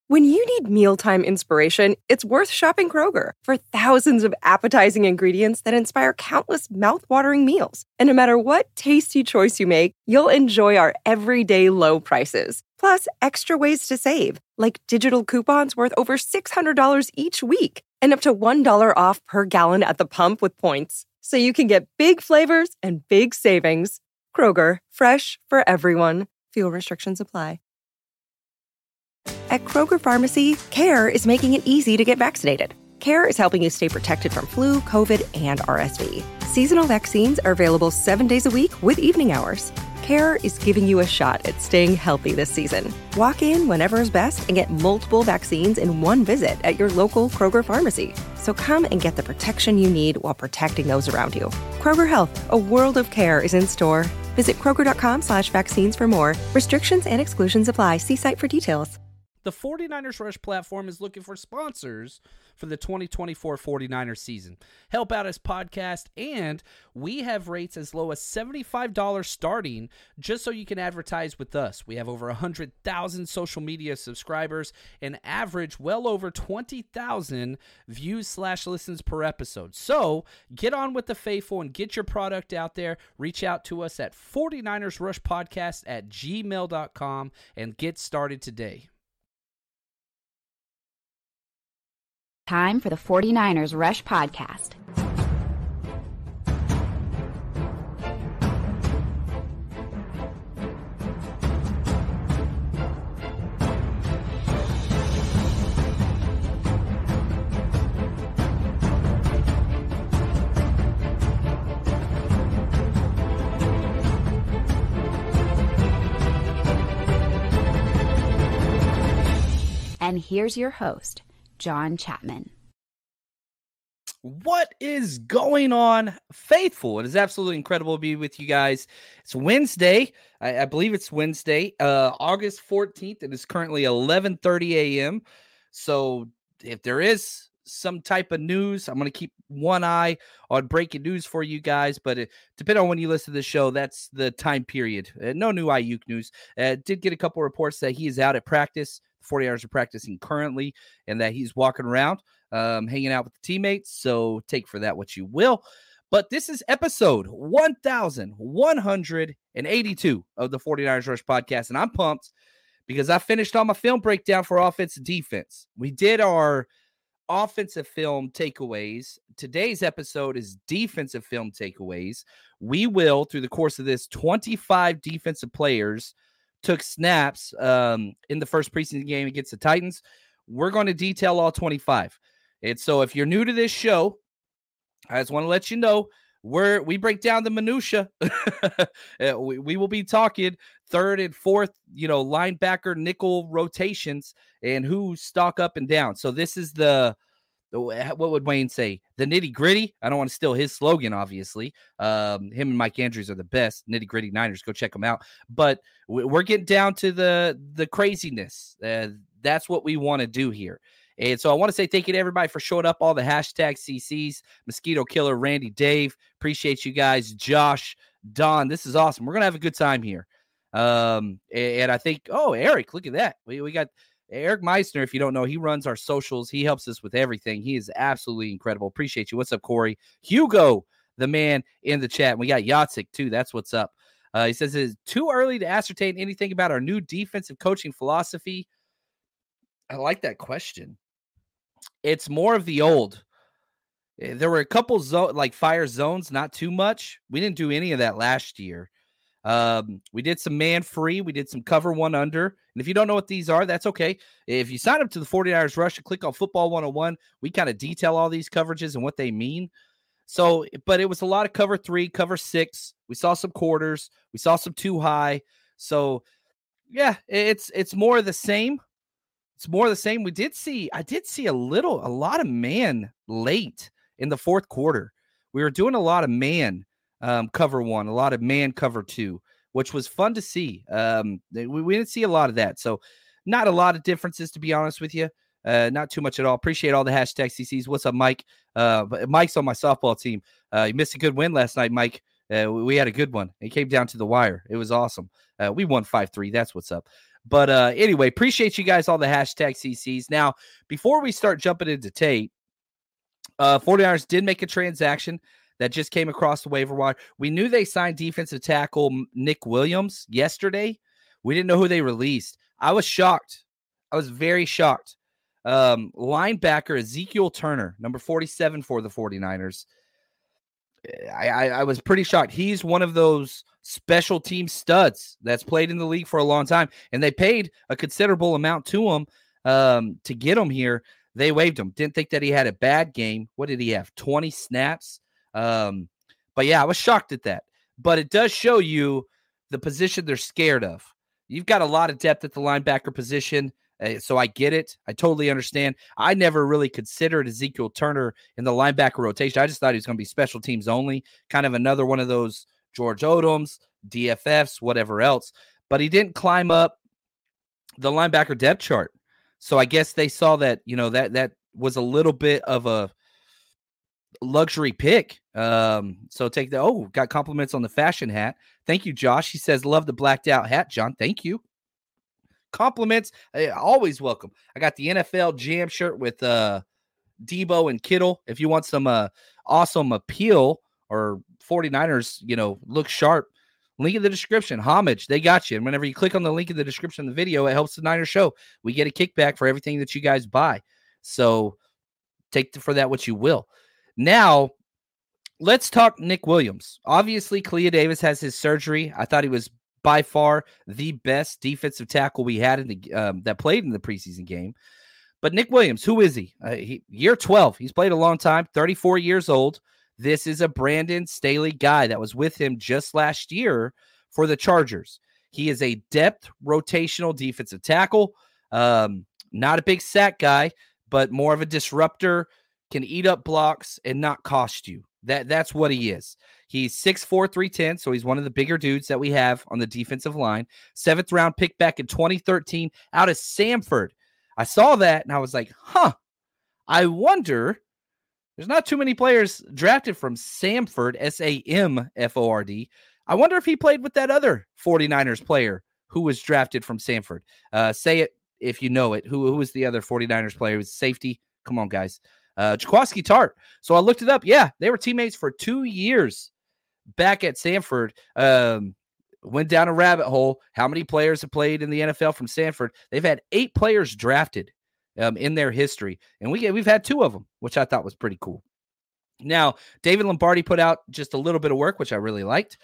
When you need mealtime inspiration, it's worth shopping Kroger for thousands of appetizing ingredients that inspire countless mouthwatering meals. And no matter what tasty choice you make, you'll enjoy our everyday low prices. Plus, extra ways to save, like digital coupons worth over $600 each week and up to $1 off per gallon at the pump with points. So you can get big flavors and big savings. Kroger, fresh for everyone. Fuel restrictions apply. At Kroger Pharmacy, CARE is making it easy to get vaccinated. CARE is helping you stay protected from flu, COVID, and RSV. Seasonal vaccines are available 7 days a week with evening hours. CARE is giving you a shot at staying healthy this season. Walk in whenever is best and get multiple vaccines in one visit at your local Kroger Pharmacy. So come and get the protection you need while protecting those around you. Kroger Health, a world of care is in store. Visit Kroger.com/vaccines for more. Restrictions and exclusions apply. See site for details. The 49ers Rush platform is looking for sponsors for the 2024 49ers season. Help out his podcast, and we have rates as low as $75 starting just so you can advertise with us. We have over 100,000 social media subscribers and average well over 20,000 views/listens per episode. So get on with the faithful and get your product out there. Reach out to us at 49ersrushpodcast@gmail.com and get started today. Time for the 49ers Rush Podcast. And here's your host, John Chapman. What is going on, faithful? It is absolutely incredible to be with you guys. It's Wednesday. I believe it's Wednesday, August 14th. It is currently 11:30 a.m. So if there is some type of news, I'm going to keep one eye on breaking news for you guys. But depending on when you listen to the show, that's the time period. No new Ayuk news. Did get a couple reports that he is out at practice. 49ers are practicing currently, and that he's walking around, hanging out with the teammates. So take for that what you will. But this is episode 1182 of the 49ers Rush Podcast, and I'm pumped because I finished all my film breakdown for offense and defense. We did our offensive film takeaways. Today's episode is defensive film takeaways. We will, through the course of this, 25 defensive players took snaps in the first preseason game against the Titans. We're going to detail all 25. And so if you're new to this show, I just want to let you know we break down the minutia. we will be talking third and fourth, linebacker nickel rotations and who stock up and down. So this is what would Wayne say? The nitty gritty. I don't want to steal his slogan, obviously. Him and Mike Andrews are the best. Nitty gritty Niners. Go check them out. But we're getting down to the craziness. That's what we want to do here. And so I want to say thank you to everybody for showing up. All the hashtag CCs, Mosquito Killer, Randy, Dave. Appreciate you guys. Josh, Don. This is awesome. We're going to have a good time here. And I think, Eric, look at that. We got Eric Meissner. If you don't know, he runs our socials. He helps us with everything. He is absolutely incredible. Appreciate you. What's up, Corey? Hugo, the man in the chat. We got Yatsik, too. That's what's up. He says it is too early to ascertain anything about our new defensive coaching philosophy. I like that question. It's more of the old. There were a couple fire zones, not too much. We didn't do any of that last year. We did some man free. We did some cover one under. And if you don't know what these are, that's okay. If you sign up to the 49ers Rush and click on Football 101, we kind of detail all these coverages and what they mean. So, but it was a lot of cover 3, cover 6. We saw some quarters. We saw some too high. So, yeah, it's more of the same. It's more of the same. I did see a lot of man late in the fourth quarter. We were doing a lot of man cover 1, a lot of man cover 2, which was fun to see. We didn't see a lot of that. So not a lot of differences, to be honest with you. Not too much at all. Appreciate all the hashtag CCs. What's up, Mike? Mike's on my softball team. You missed a good win last night, Mike. We had a good one. It came down to the wire. It was awesome. We won 5-3. That's what's up. But anyway, appreciate you guys, all the hashtag CCs. Now, before we start jumping into tape, 49ers did make a transaction that just came across the waiver wire. We knew they signed defensive tackle Nick Williams yesterday. We didn't know who they released. I was shocked. I was very shocked. Linebacker Ezekiel Turner, number 47 for the 49ers. I was pretty shocked. He's one of those special team studs that's played in the league for a long time, and they paid a considerable amount to him to get him here. They waived him. Didn't think that he had a bad game. What did he have? 20 snaps. But yeah, I was shocked at that. But it does show you the position they're scared of. You've got a lot of depth at the linebacker position. So I get it. I totally understand. I never really considered Ezekiel Turner in the linebacker rotation. I just thought he was going to be special teams only, kind of another one of those George Odoms, DFFs, whatever else. But he didn't climb up the linebacker depth chart. So I guess they saw that, that was a little bit of a luxury pick. So take the, got compliments on the fashion hat. Thank you, Josh. He says, love the blacked out hat, John. Thank you. Compliments, always welcome. I got the NFL Jam shirt with Debo and Kittle. If you want some awesome appeal or 49ers, look sharp, link in the description. Homage, they got you. And whenever you click on the link in the description of the video, it helps the Niners show. We get a kickback for everything that you guys buy. So take for that what you will. Now, let's talk Nick Williams. Obviously, Clea Davis has his surgery. I thought he was by far the best defensive tackle we had in the that played in the preseason game. But Nick Williams, who is he? Year 12. He's played a long time, 34 years old. This is a Brandon Staley guy that was with him just last year for the Chargers. He is a depth rotational defensive tackle. Not a big sack guy, but more of a disruptor, can eat up blocks and not cost you. That's what he is. He's 6'4", 310, so he's one of the bigger dudes that we have on the defensive line. 7th round pick back in 2013 out of Samford. I saw that, and I was like, I wonder, there's not too many players drafted from Samford, S-A-M-F-O-R-D. I wonder if he played with that other 49ers player who was drafted from Samford. Say it if you know it. Who was the other 49ers player? It was safety. Come on, guys. Jaquiski Tartt. So I looked it up. Yeah, they were teammates for 2 years back at Samford. Went down a rabbit hole. How many players have played in the NFL from Samford? They've had 8 players drafted in their history, and we've had 2 of them, which I thought was pretty cool. Now, David Lombardi put out just a little bit of work, which I really liked.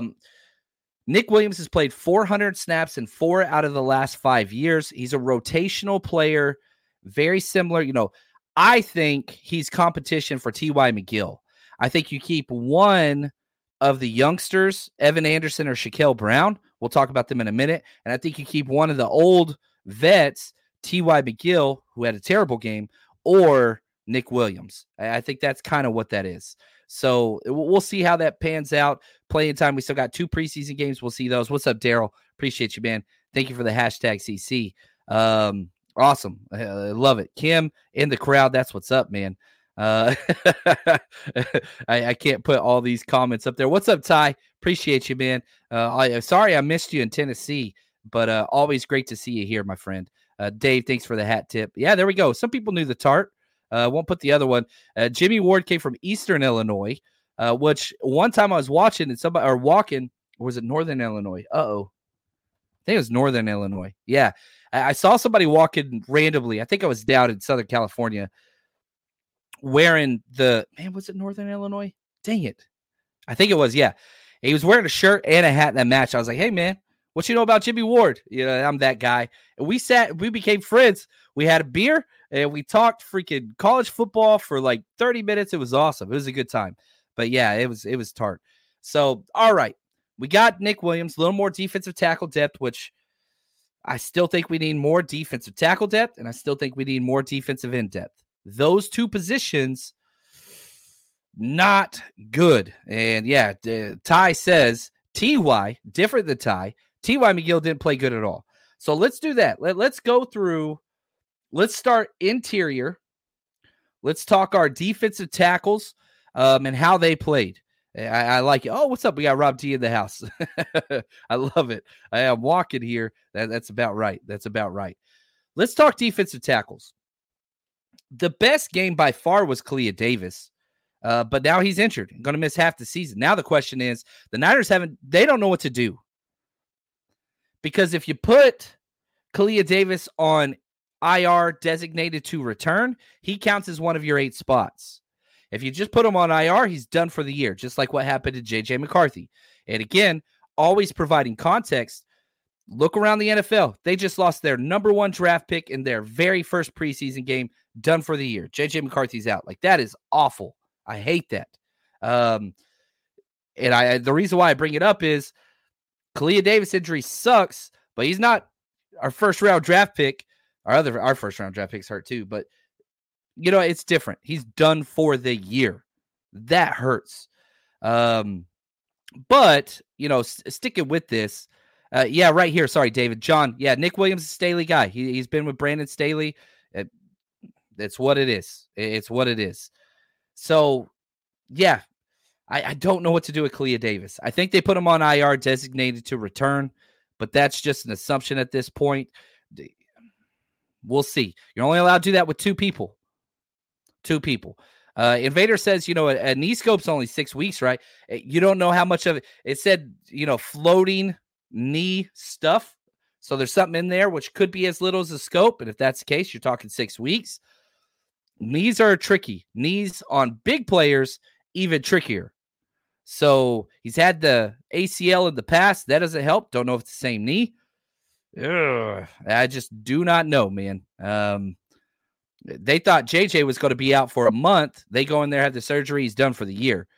Nick Williams has played 400 snaps in 4 out of the last 5 years. He's a rotational player, very similar. I think he's competition for T.Y. McGill. I think you keep one of the youngsters, Evan Anderson or Shaquille Brown. We'll talk about them in a minute. And I think you keep one of the old vets, T.Y. McGill, who had a terrible game, or Nick Williams. I think that's kind of what that is. So we'll see how that pans out. Playing time, we still got 2 preseason games. We'll see those. What's up, Daryl? Appreciate you, man. Thank you for the hashtag CC. Awesome. I love it. Kim in the crowd. That's what's up, man. I can't put all these comments up there. What's up, Ty? Appreciate you, man. Sorry I missed you in Tennessee, but always great to see you here, my friend. Dave, thanks for the hat tip. Yeah, there we go. Some people knew the Tart. Won't put the other one. Jimmy Ward came from Eastern Illinois, which one time I was watching and walking, or was it Northern Illinois? I think it was Northern Illinois. Yeah. I saw somebody walking randomly. I think I was down in Southern California wearing was it Northern Illinois? Dang it. I think it was, yeah. He was wearing a shirt and a hat in that match. I was like, hey, man, what you know about Jimmy Ward? I'm that guy. And we became friends. We had a beer, and we talked freaking college football for like 30 minutes. It was awesome. It was a good time. But, yeah, it was Tart. So, all right. We got Nick Williams, a little more defensive tackle depth, which I still think we need more defensive tackle depth, and I still think we need more defensive end depth. Those 2 positions, not good. And yeah, Ty says T.Y., different than Ty. T.Y. McGill didn't play good at all. So let's do that. Let's go through. Let's start interior. Let's talk our defensive tackles and how they played. I like it. Oh, what's up? We got Rob D in the house. I love it. I am walking here. That's about right. That's about right. Let's talk defensive tackles. The best game by far was Kalia Davis, but now he's injured. Going to miss half the season. Now the question is, the Niners they don't know what to do. Because if you put Kalia Davis on IR designated to return, he counts as one of your 8 spots. If you just put him on IR, he's done for the year, just like what happened to J.J. McCarthy. And again, always providing context. Look around the NFL. They just lost their number 1 draft pick in their very first preseason game, done for the year. J.J. McCarthy's out. Like, that is awful. I hate that. And the reason why I bring it up is Kalia Davis injury sucks, but he's not our first-round draft pick. Our first-round draft picks hurt too, but you know, it's different. He's done for the year. That hurts. But, you know, sticking with this, yeah, right here. Sorry, David. John, yeah, Nick Williams is a Staley guy. He's been with Brandon Staley. That's what it is. It's what it is. So, yeah, I don't know what to do with Kalia Davis. I think they put him on IR designated to return, but that's just an assumption at this point. We'll see. You're only allowed to do that with 2 people. 2 people. Invader says, you know, a knee scope's only 6 weeks, right? You don't know how much of it. It said, you know, floating knee stuff. So there's something in there which could be as little as a scope. And if that's the case, you're talking 6 weeks. Knees are tricky. Knees on big players, even trickier. So he's had the ACL in the past. That doesn't help. Don't know if it's the same knee. Ugh, I just do not know, man. They thought JJ was going to be out for a month. They go in there, have the surgery. He's done for the year.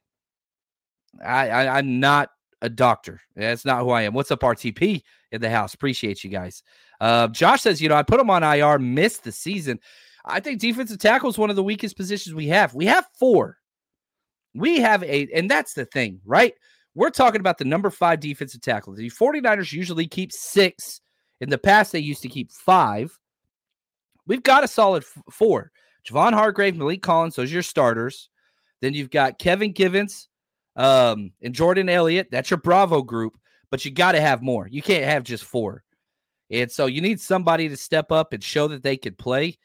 I'm not a doctor. That's not who I am. What's up, RTP in the house? Appreciate you guys. Josh says, you know, I put him on IR, missed the season. I think defensive tackle is one of the weakest positions we have. We have 4. We have 8, and that's the thing, right? We're talking about the number 5 defensive tackle. The 49ers usually keep 6. In the past, they used to keep 5. We've got a solid 4. Javon Hargrave, Malik Collins, those are your starters. Then you've got Kevin Givens and Jordan Elliott. That's your Bravo group, but you got to have more. You can't have just 4. And so you need somebody to step up and show that they could play.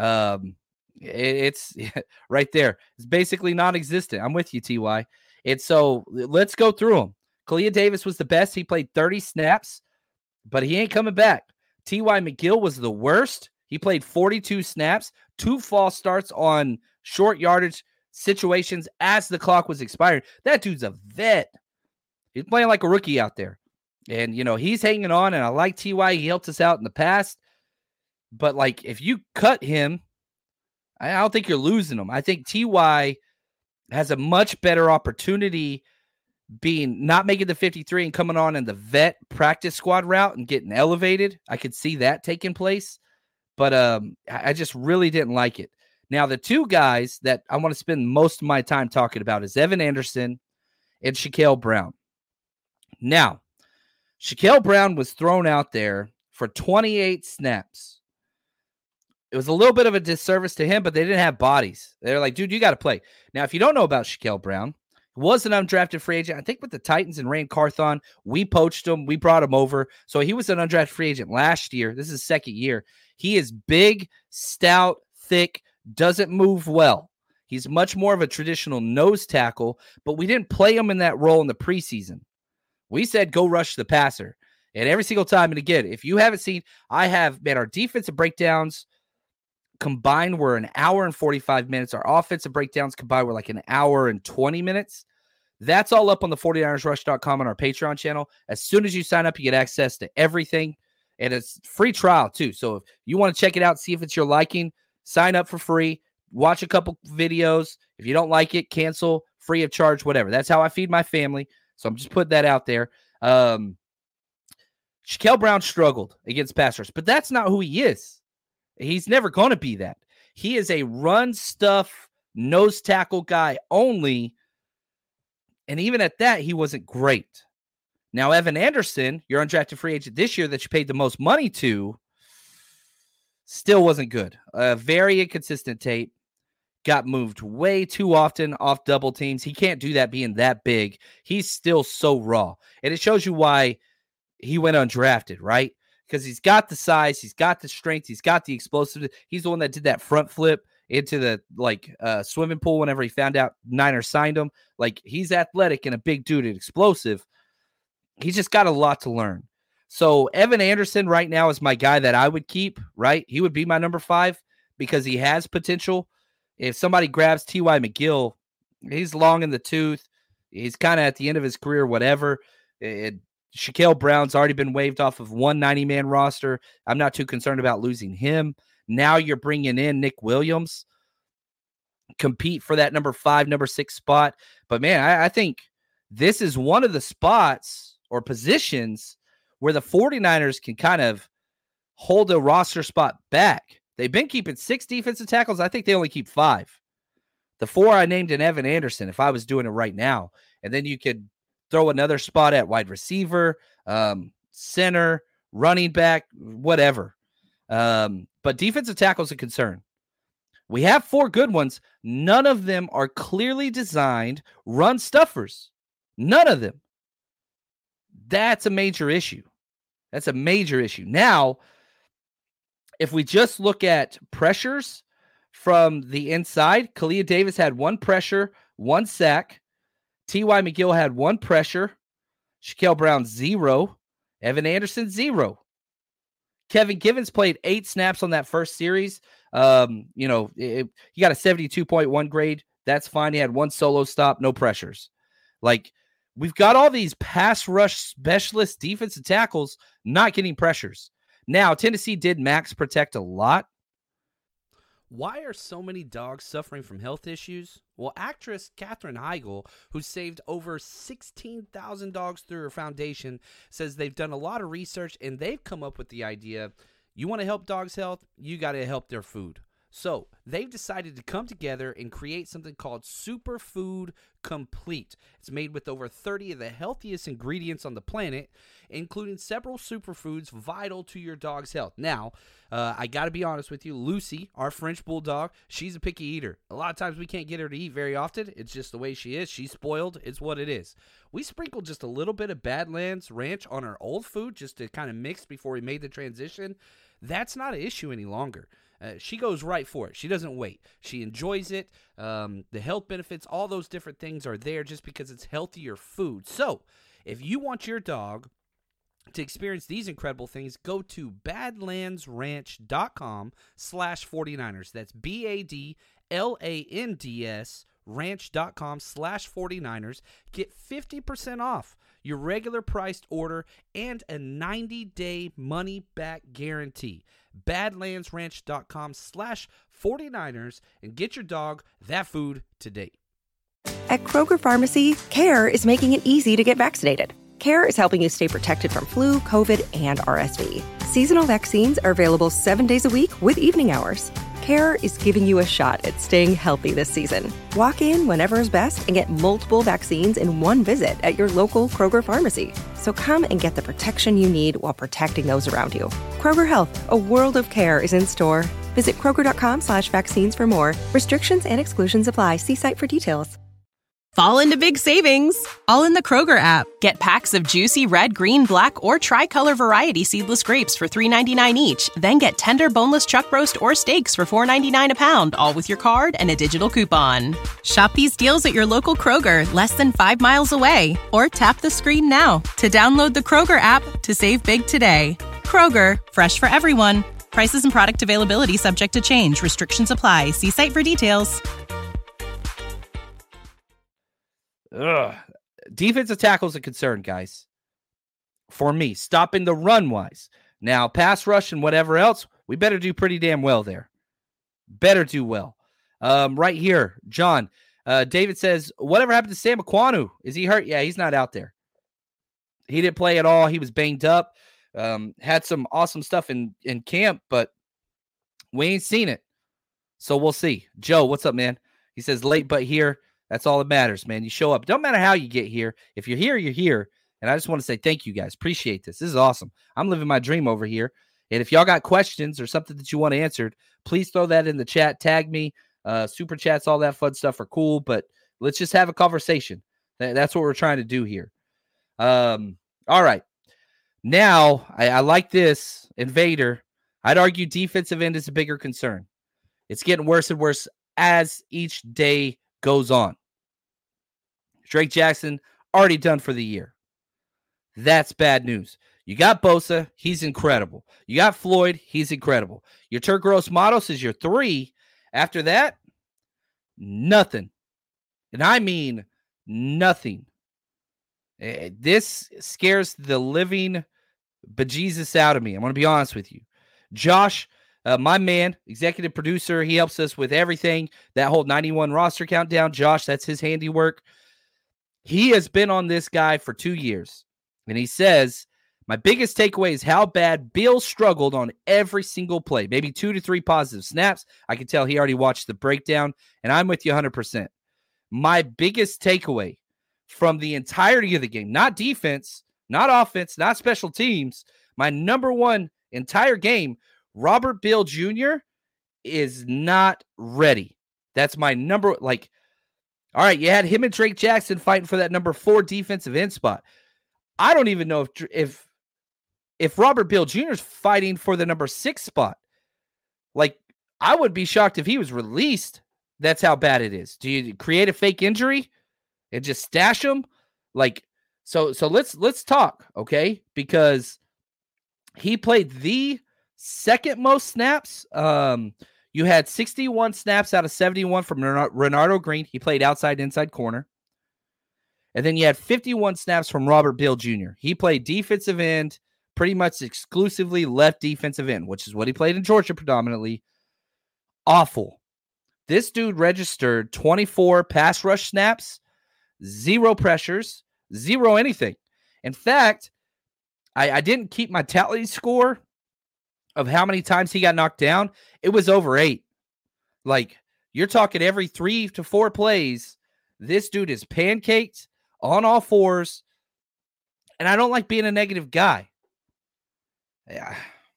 It's right there. It's basically non-existent. I'm with you, TY. And so let's go through them. Kalia Davis was the best. He played 30 snaps, but he ain't coming back. T.Y. McGill was the worst. He played 42 snaps, 2 false starts on short yardage situations as the clock was expiring. That dude's a vet. He's playing like a rookie out there. And, you know, he's hanging on, and I like T.Y. He helped us out in the past. But, like, if you cut him, I don't think you're losing him. I think T.Y. has a much better opportunity being not making the 53 and coming on in the vet practice squad route and getting elevated. I could see that taking place. But I just really didn't like it. Now, the 2 guys that I want to spend most of my time talking about is Evan Anderson and Shaquille Brown. Now, Shaquille Brown was thrown out there for 28 snaps. It was a little bit of a disservice to him, but they didn't have bodies. They're like, dude, you got to play. Now, if you don't know about Shaquille Brown, he was an undrafted free agent. I think with the Titans and Rand Carthon, we poached him. We brought him over. So he was an undrafted free agent last year. This is his 2nd year. He is big, stout, thick, doesn't move well. He's much more of a traditional nose tackle, but we didn't play him in that role in the preseason. We said, go rush the passer. And every single time, and again, if you haven't seen, I have, man, our defensive breakdowns combined were an hour and 45 minutes. Our offensive breakdowns combined were like an hour and 20 minutes. That's all up on the 49ersrush.com on our Patreon channel. As soon as you sign up, you get access to everything. And it's free trial too. So if you want to check it out, see if it's your liking, sign up for free, watch a couple videos. If you don't like it, cancel, free of charge, whatever. That's how I feed my family. So I'm just putting that out there. Shaquille Brown struggled against pass rush, but that's not who he is. He's never going to be that. He is a run stuff nose tackle guy only. And even at that, he wasn't great. Now, Evan Anderson, your undrafted free agent this year that you paid the most money to, still wasn't good. Very inconsistent tape. got moved way too often off double teams. He can't do that being that big. He's still so raw. And it shows you why he went undrafted, right? Because he's got the size, he's got the strength, he's got the explosiveness. He's the one that did that front flip into the swimming pool whenever he found out Niners signed him. Like, he's athletic and a big dude and explosive. He's just got a lot to learn. So Evan Anderson right now is my guy that I would keep, right? He would be my number 5 because he has potential. If somebody grabs T.Y. McGill, he's long in the tooth. He's kind of at the end of his career, whatever. Shaquille Brown's already been waived off of one 90-man roster. I'm not too concerned about losing him. Now you're bringing in Nick Williams, compete for that number 5, number 6 spot. But, man, I think this is one of the spots or positions where the 49ers can kind of hold a roster spot back. They've been keeping 6 defensive tackles. I think they only keep 5. The 4 I named in Evan Anderson if I was doing it right now. And then you could throw another spot at wide receiver, center, running back, whatever. But defensive tackle is a concern. We have 4 good ones. None of them are clearly designed run stuffers. None of them. That's a major issue. That's a major issue. Now, if we just look at pressures from the inside, Kalia Davis had 1 pressure, 1 sack. T.Y. McGill had 1 pressure. Shaquille Brown, 0. Evan Anderson, 0. Kevin Givens played 8 snaps on that first series. He got a 72.1 grade. That's fine. He had 1 solo stop, no pressures. Like, we've got all these pass rush specialist defensive tackles not getting pressures. Now, Tennessee did max protect a lot. Why are so many dogs suffering from health issues? Well, actress Katherine Heigl, who saved over 16,000 dogs through her foundation, says they've done a lot of research and they've come up with the idea, you want to help dogs' health, you got to help their food. So they've decided to come together and create something called Superfood Complete. It's made with over 30 of the healthiest ingredients on the planet, including several superfoods vital to your dog's health. Now, I got to be honest with you, Lucy, our French bulldog, she's a picky eater. A lot of times we can't get her to eat very often. It's just the way she is. She's spoiled. It's what it is. We sprinkled just a little bit of Badlands Ranch on our old food just to kind of mix before we made the transition. That's not an issue any longer. She goes right for it. She doesn't wait. She enjoys it. The health benefits, all those different things are there just because it's healthier food. So if you want your dog to experience these incredible things, go to badlandsranch.com/49ers. That's BADLANDS ranch.com/49ers. Get 50% off your regular priced order and a 90-day money-back guarantee. badlandsranch.com/49ers and get your dog that food today. At Kroger Pharmacy, CARE is making it easy to get vaccinated. CARE is helping you stay protected from flu, COVID, and RSV. Seasonal vaccines are available 7 days a week with evening hours. CARE is giving you a shot at staying healthy this season. Walk in whenever is best and get multiple vaccines in one visit at your local Kroger Pharmacy. So come and get the protection you need while protecting those around you. Kroger Health, a world of care is in store. Visit Kroger.com/vaccines for more. Restrictions and exclusions apply. See site for details. Fall into big savings, all in the Kroger app. Get packs of juicy red, green, black, or tricolor variety seedless grapes for $3.99 each. Then get tender boneless chuck roast or steaks for $4.99 a pound, all with your card and a digital coupon. Shop these deals at your local Kroger, less than 5 miles away. Or tap the screen now to download the Kroger app to save big today. Kroger, fresh for everyone. Prices and product availability subject to change. Restrictions apply. See site for details. Defensive tackle is a concern, guys. For me, stopping the run wise. Now, pass rush and whatever else, we better do pretty damn well there. Better do well. Right here, John. David says, whatever happened to Sam Ekwonu? Is he hurt? Yeah, he's not out there. He didn't play at all. He was banged up. Had some awesome stuff in camp, but we ain't seen it. So we'll see. Joe, what's up, man? He says, late but here. That's all that matters, man. You show up. Don't matter how you get here. If you're here, you're here. And I just want to say thank you, guys. Appreciate this. This is awesome. I'm living my dream over here. And if y'all got questions or something that you want answered, please throw that in the chat. Tag me. Super chats, all that fun stuff are cool, but let's just have a conversation. That's what we're trying to do here. All right. Now, I like this. Invader. I'd argue defensive end is a bigger concern. It's getting worse and worse as each day goes on. Drake Jackson already done for the year. That's bad news. You got Bosa. He's incredible. You got Floyd. He's incredible. Your Turgros Matos is your 3. After that, nothing. And I mean nothing. This scares the living bejesus out of me. I'm going to be honest with you. Josh, my man, executive producer, he helps us with everything. That whole 91 roster countdown. Josh, that's his handiwork. He has been on this guy for 2 years. And he says, my biggest takeaway is how bad Bill struggled on every single play. Maybe 2 to 3 positive snaps. I can tell he already watched the breakdown. And I'm with you 100%. My biggest takeaway from the entirety of the game, not defense, not offense, not special teams, my number one entire game, Robert Bill Jr. is not ready. That's my number, all right, you had him and Drake Jackson fighting for that number 4 defensive end spot. I don't even know if Robert Bill Jr. is fighting for the number 6 spot. I would be shocked if he was released. That's how bad it is. Do you create a fake injury and just stash him? So let's talk, okay? Because he played the second most snaps. You had 61 snaps out of 71 from Renardo Green. He played outside, inside corner. And then you had 51 snaps from Robert Bill Jr. He played defensive end, pretty much exclusively left defensive end, which is what he played in Georgia predominantly. Awful. This dude registered 24 pass rush snaps, 0 pressures, 0 anything. In fact, I didn't keep my tally score of how many times he got knocked down. It was over 8. You're talking every 3 to 4 plays, this dude is pancaked on all 4s. And I don't like being a negative guy. Yeah.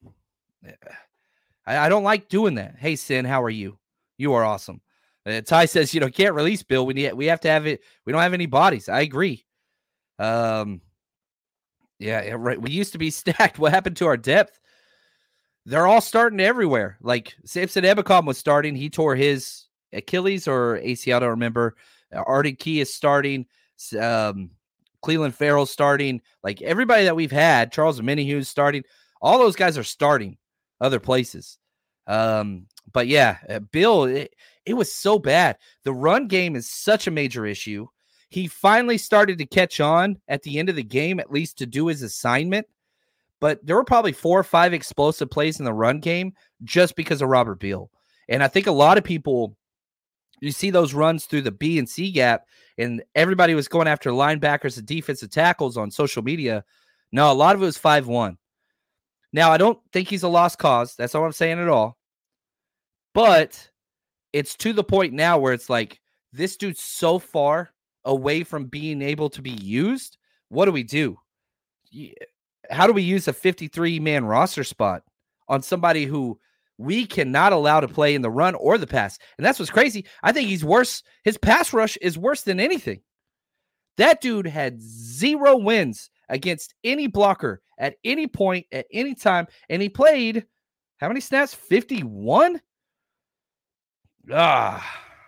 I don't like doing that. Hey, Sin, how are you? You are awesome. Ty says, can't release Bill. We have to have it. We don't have any bodies. I agree. Yeah, right. We used to be stacked. What happened to our depth? They're all starting everywhere. Samson Ebicom was starting. He tore his Achilles or ACL, I don't remember. Artie Key is starting. Cleveland Farrell's starting. Everybody that we've had, Charles Minihue's starting. All those guys are starting other places. But yeah, Bill, it was so bad. The run game is such a major issue. He finally started to catch on at the end of the game, at least to do his assignment. But there were probably 4 or 5 explosive plays in the run game just because of Robert Beal. And I think a lot of people, you see those runs through the B and C gap, and everybody was going after linebackers and defensive tackles on social media. No, a lot of it was 5-1. Now, I don't think he's a lost cause. That's not what I'm saying at all. But it's to the point now where it's this dude's so far away from being able to be used. What do we do? How do we use a 53-man roster spot on somebody who we cannot allow to play in the run or the pass? And that's what's crazy. I think he's worse. His pass rush is worse than anything. That dude had 0 wins against any blocker at any point, at any time. And he played, how many snaps? 51? I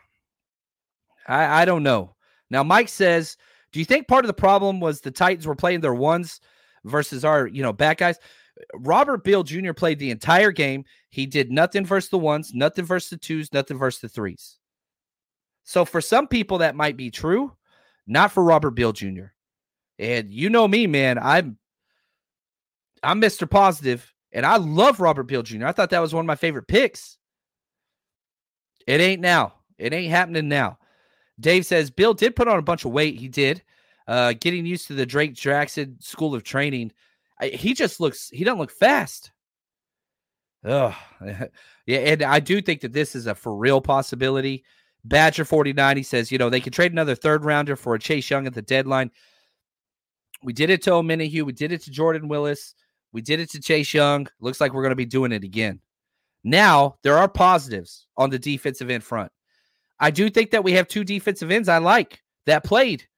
don't know. Now, Mike says, do you think part of the problem was the Titans were playing their ones versus our, back guys? Robert Beal Jr. played the entire game. He did nothing versus the ones, nothing versus the 2s, nothing versus the 3s. So for some people that might be true, not for Robert Beal Jr. And you know me, man, I'm Mr. Positive, and I love Robert Beal Jr. I thought that was one of my favorite picks. It ain't now. It ain't happening now. Dave says, Bill did put on a bunch of weight. He did. Getting used to the Drake Jackson school of training. He doesn't look fast. Ugh. Yeah, and I do think that this is a for real possibility. Badger 49, he says, they could trade another 3rd rounder for a Chase Young at the deadline. We did it to Omenihu. We did it to Jordan Willis. We did it to Chase Young. Looks like we're going to be doing it again. Now, there are positives on the defensive end front. I do think that we have 2 defensive ends I like that played.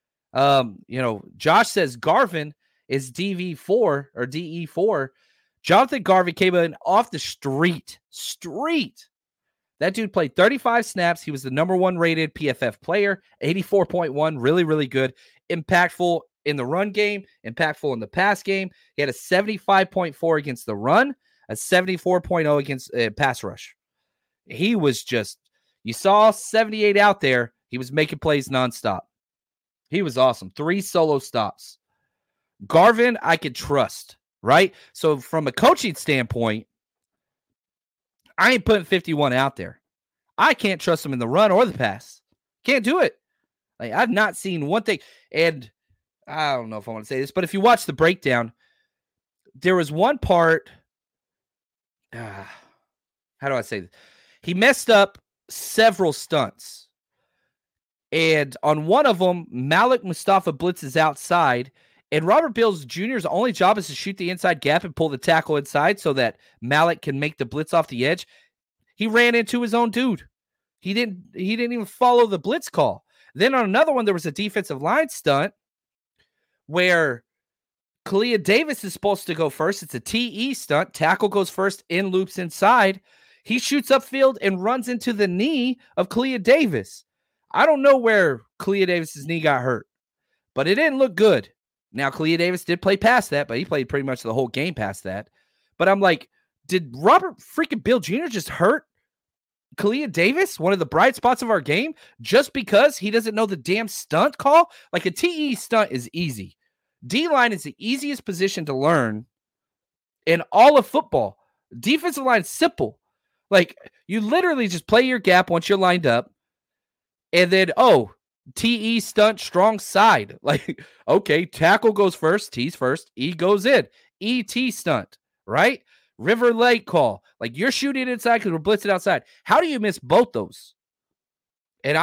Josh says Garvin is DV4 or DE4. Jonathan Garvin came in off the street. That dude played 35 snaps. He was the number 1 rated PFF player, 84.1, really, really good. Impactful in the run game, impactful in the pass game. He had a 75.4 against the run, a 74.0 against pass rush. He was just, you saw 78 out there. He was making plays nonstop. He was awesome. 3 solo stops. Garvin, I could trust, right? So from a coaching standpoint, I ain't putting 51 out there. I can't trust him in the run or the pass. Can't do it. Like, I've not seen one thing. And I don't know if I want to say this, but if you watch the breakdown, there was one part. How do I say this? He messed up several stunts. And on one of them, Malik Mustafa blitzes outside. And Robert Bills Jr.'s only job is to shoot the inside gap and pull the tackle inside so that Malik can make the blitz off the edge. He ran into his own dude. He didn't even follow the blitz call. Then on another one, there was a defensive line stunt where Kalia Davis is supposed to go first. It's a TE stunt. Tackle goes first, in loops inside. He shoots upfield and runs into the knee of Kalia Davis. I don't know where Kalia Davis's knee got hurt, but it didn't look good. Now, Kalia Davis did play past that, but he played pretty much the whole game past that. But I'm like, did Robert freaking Bill Jr. just hurt Kalia Davis, one of the bright spots of our game, just because he doesn't know the damn stunt call? Like, a TE stunt is easy. D-line is the easiest position to learn in all of football. Defensive line is simple. Like, you literally just play your gap once you're lined up, and then, TE stunt strong side. Like, okay, tackle goes first, T's first, E goes in. ET stunt, right? River Lake call. Like, you're shooting inside because we're blitzing outside. How do you miss both those? And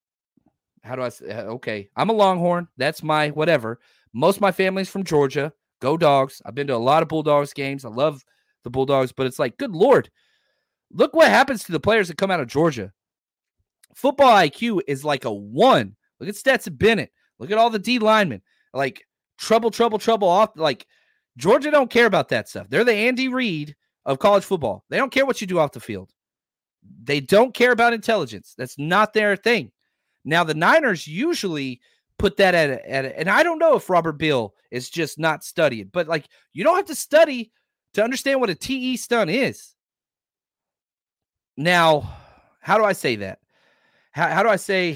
okay, I'm a Longhorn. That's my whatever. Most of my family's from Georgia. Go Dogs. I've been to a lot of Bulldogs games. I love the Bulldogs, but it's like, good Lord. Look what happens to the players that come out of Georgia. Football IQ is like a 1. Look at Stetson Bennett. Look at all the D linemen. Like, trouble off. Like, Georgia don't care about that stuff. They're the Andy Reid of college football. They don't care what you do off the field. They don't care about intelligence. That's not their thing. Now, the Niners usually put that at and I don't know if Robert Bill is just not studying, but like, you don't have to study to understand what a TE stunt is. Now, how do I say that? How do I say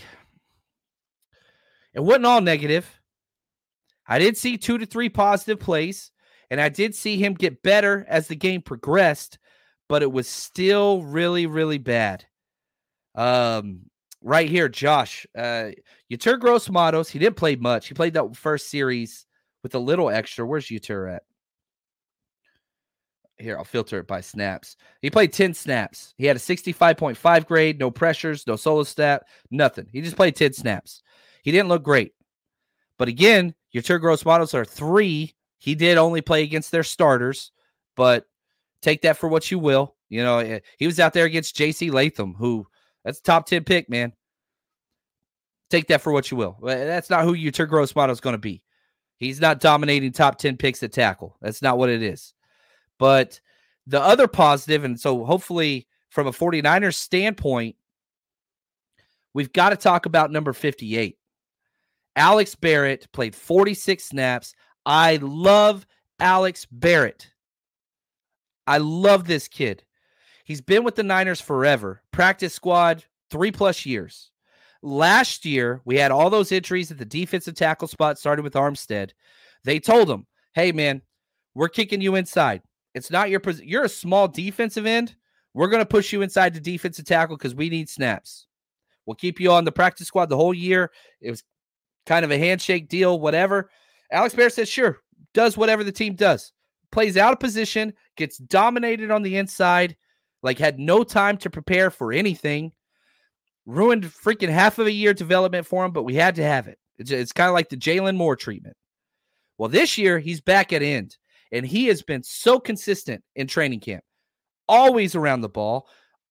it wasn't all negative? I did see 2 to 3 positive plays, and I did see him get better as the game progressed, but it was still really, really bad. Right here, Josh, Yetur Gross-Matos, he didn't play much. He played that first series with a little extra. Where's Yetur at? Here, I'll filter it by snaps. He played 10 snaps. He had a 65.5 grade, no pressures, no solo stat, nothing. He just played 10 snaps. He didn't look great. But again, Yetur Gross-Matos are 3. He did only play against their starters, but take that for what you will. You know, he was out there against J.C. Latham, who, that's a top 10 pick, man. Take that for what you will. That's not who Yetur Gross-Matos is going to be. He's not dominating top 10 picks at tackle. That's not what it is. But the other positive, and so hopefully from a 49ers standpoint, we've got to talk about number 58. Alex Barrett played 46 snaps. I love Alex Barrett. I love this kid. He's been with the Niners forever. Practice squad, 3+ years. Last year, we had all those injuries at the defensive tackle spot, started with Armstead. They told him, hey, man, we're kicking you inside. It's not your position. You're a small defensive end. We're going to push you inside the defensive tackle because we need snaps. We'll keep you on the practice squad the whole year. It was kind of a handshake deal, whatever. Alex Barrett says, sure, does whatever the team does. Plays out of position, gets dominated on the inside, like had no time to prepare for anything. Ruined freaking half of a year development for him, but we had to have it. It's kind of like the Jalen Moore treatment. Well, this year, he's back at end. And he has been so consistent in training camp, always around the ball,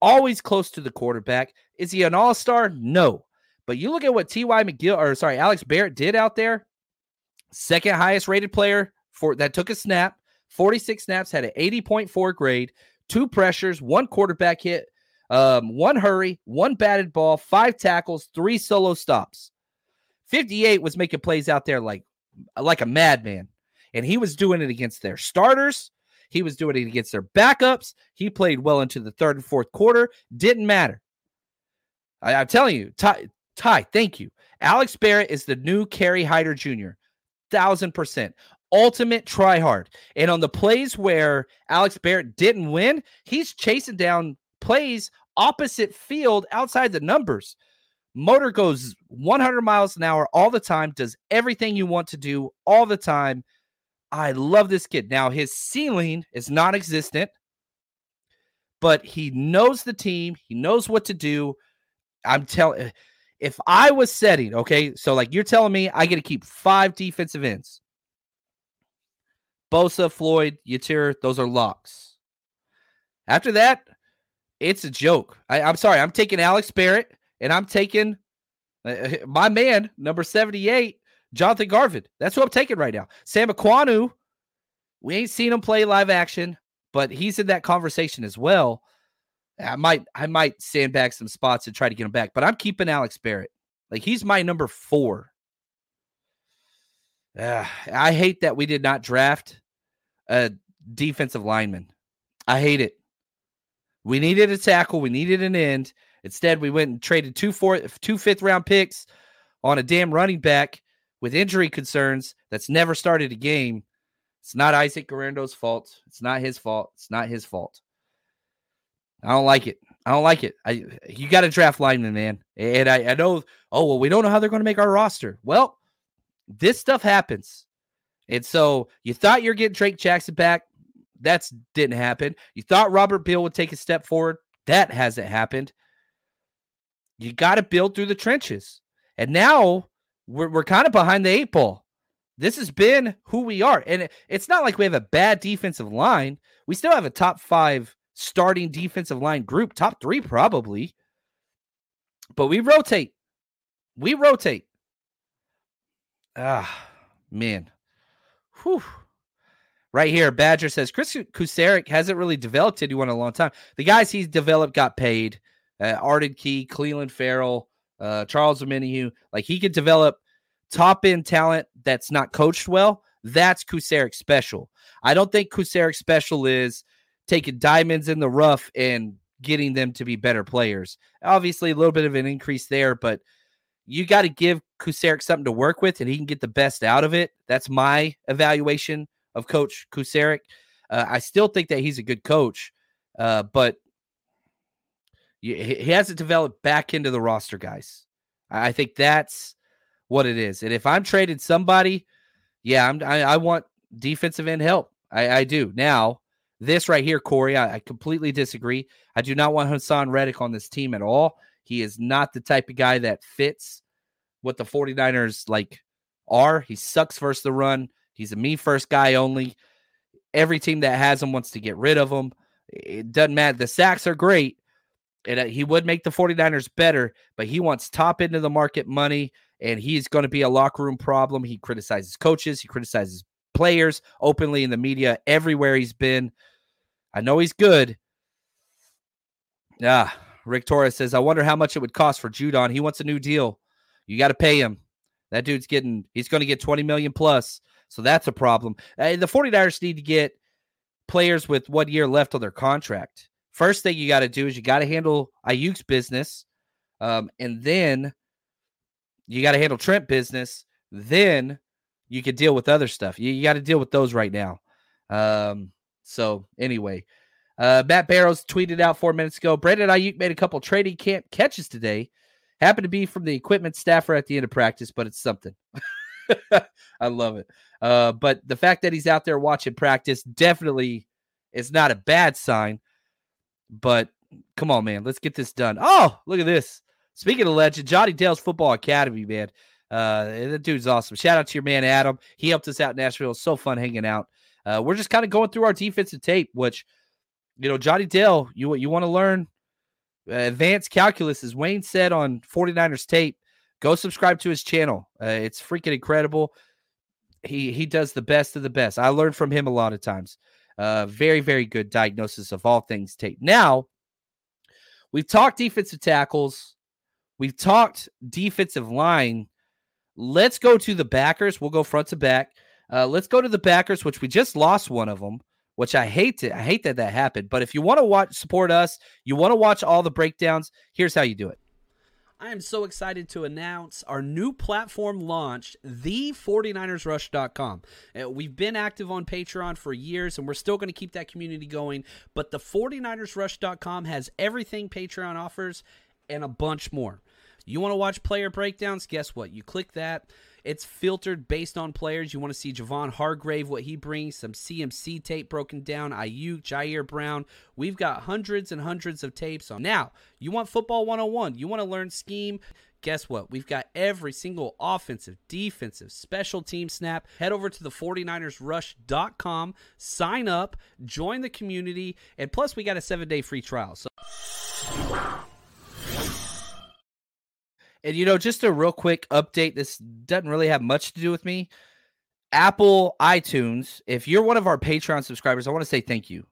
always close to the quarterback. Is he an all-star? No. But you look at what Alex Barrett did out there. Second highest rated player that took a snap, 46 snaps, had an 80.4 grade, 2 pressures, 1 quarterback hit, 1 hurry, 1 batted ball, 5 tackles, 3 solo stops. 58 was making plays out there like a madman. And he was doing it against their starters. He was doing it against their backups. He played well into the 3rd and 4th quarter. Didn't matter. I'm telling you, Ty, thank you. Alex Barrett is the new Kerry Hyder Jr. 1,000%. Ultimate try hard. And on the plays where Alex Barrett didn't win, he's chasing down plays opposite field outside the numbers. Motor goes 100 miles an hour all the time, does everything you want to do all the time. I love this kid. Now, his ceiling is non-existent, but he knows the team. He knows what to do. I'm telling, if I was setting, okay, so like you're telling me I get to keep 5 defensive ends. Bosa, Floyd, Yatir, those are locks. After that, it's a joke. I'm sorry. I'm taking Alex Barrett, and I'm taking my man, number 78, Jonathan Garvin. That's who I'm taking right now. Sam Ekwonu, we ain't seen him play live action, but he's in that conversation as well. I might sandbag some spots and try to get him back, but I'm keeping Alex Barrett. Like, he's my number 4. I hate that we did not draft a defensive lineman. I hate it. We needed a tackle. We needed an end. Instead, we went and traded 2 fifth-round picks on a damn running back with injury concerns that's never started a game. It's not Isaac Guerendo's fault. It's not his fault. It's not his fault. I don't like it. You got to draft linemen, man. And I know, we don't know how they're going to make our roster. Well, this stuff happens. And so you thought you're getting Drake Jackson back. That didn't happen. You thought Robert Beal would take a step forward. That hasn't happened. You got to build through the trenches. And now we're kind of behind the 8 ball. This has been who we are. And it's not like we have a bad defensive line. We still have a top 5 starting defensive line group, top 3 probably. But we rotate. Man. Whew. Right here, Badger says, Chris Kocurek hasn't really developed anyone in a long time. The guys he's developed got paid. Arden Key, Cleveland Farrell, Charles Omenihu. Like, he could develop top-end talent that's not coached well. That's Kocurek special. I don't think Kocurek special is taking diamonds in the rough and getting them to be better players. Obviously, a little bit of an increase there, but you got to give Kocurek something to work with, and he can get the best out of it. That's my evaluation of Coach Kocurek. I still think that he's a good coach, but he hasn't developed back into the roster, guys. I think that's what it is. And if I'm trading somebody, I want defensive end help. I do. Now, this right here, Corey, I completely disagree. I do not want Hassan Reddick on this team at all. He is not the type of guy that fits what the 49ers are. He sucks versus the run. He's a me-first guy only. Every team that has him wants to get rid of him. It doesn't matter. The sacks are great, and he would make the 49ers better, but he wants top end of the market money, and he's going to be a locker room problem. He criticizes coaches. He criticizes players openly in the media everywhere he's been. I know he's good. Rick Torres says, I wonder how much it would cost for Judon. He wants a new deal. You got to pay him. That dude's he's going to get $20 million plus. So that's a problem. The 49ers need to get players with 1 year left on their contract. First thing you got to do is you got to handle Ayuk's business. And then you got to handle Trent business. Then you can deal with other stuff. You got to deal with those right now. So anyway, Matt Barrows tweeted out 4 minutes ago, Brandon Ayuk made a couple trading camp catches today. Happened to be from the equipment staffer at the end of practice, but it's something. I love it. But the fact that he's out there watching practice definitely is not a bad sign. But come on, man, let's get this done. Oh, look at this. Speaking of legend, Johnny Dale's Football Academy, man. That dude's awesome. Shout out to your man, Adam. He helped us out in Nashville. It was so fun hanging out. We're just kind of going through our defensive tape, which, Johnny Dale, you want to learn Advanced calculus, as Wayne said on 49ers tape. Go subscribe to his channel. It's freaking incredible. He does the best of the best. I learned from him a lot of times. Very, very good diagnosis of all things tape. Now, we've talked defensive tackles. We've talked defensive line. Let's go to the backers. We'll go front to back. Let's go to the backers, which we just lost one of them, which I hate it. I hate that happened. But if you want to support us, you want to watch all the breakdowns, here's how you do it. I am so excited to announce our new platform launched, the49ersrush.com. We've been active on Patreon for years, and we're still going to keep that community going. But the 49ersrush.com has everything Patreon offers and a bunch more. You want to watch player breakdowns? Guess what? You click that. It's filtered based on players. You want to see Javon Hargrave, what he brings, some CMC tape broken down, Ayuk, Jair Brown. We've got hundreds and hundreds of tapes on. Now, you want football 101. You want to learn scheme. Guess what? We've got every single offensive, defensive, special team snap. Head over to the 49ersrush.com, sign up, join the community, and plus we got a 7-day free trial. So. And, just a real quick update. This doesn't really have much to do with me. Apple iTunes, if you're one of our Patreon subscribers, I want to say thank you.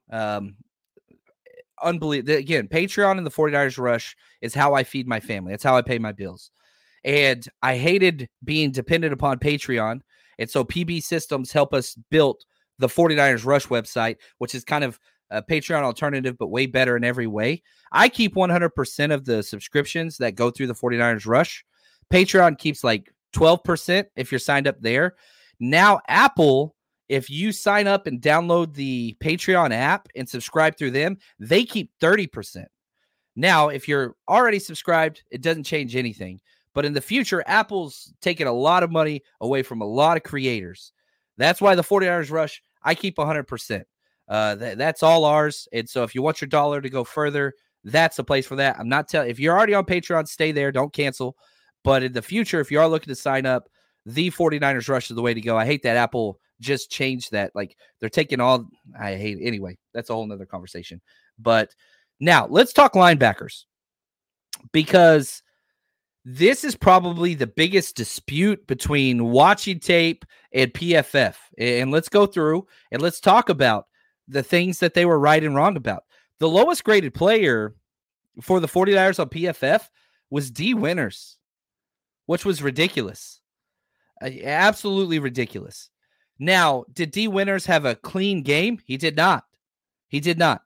Unbelievable. Again, Patreon and the 49ers Rush is how I feed my family. It's how I pay my bills. And I hated being dependent upon Patreon. And so PB Systems help us build the 49ers Rush website, which is kind of a Patreon alternative, but way better in every way. I keep 100% of the subscriptions that go through the 49ers Rush. Patreon keeps like 12% if you're signed up there. Now, Apple, if you sign up and download the Patreon app and subscribe through them, they keep 30%. Now, if you're already subscribed, it doesn't change anything. But in the future, Apple's taking a lot of money away from a lot of creators. That's why the 49ers Rush, I keep 100%. That's all ours. And so if you want your dollar to go further, that's the place for that. I'm not telling, if you're already on Patreon, stay there. Don't cancel. But in the future, if you are looking to sign up, the 49ers Rush is the way to go. I hate that Apple just changed that. Like they're taking all, I hate it. Anyway, that's a whole nother conversation. But now let's talk linebackers, because this is probably the biggest dispute between watching tape and PFF. And let's go through and let's talk about the things that they were right and wrong about. The lowest graded player for the 49ers on PFF was D. Winters, which was ridiculous. Absolutely ridiculous. Now, did D. Winters have a clean game? He did not. He did not.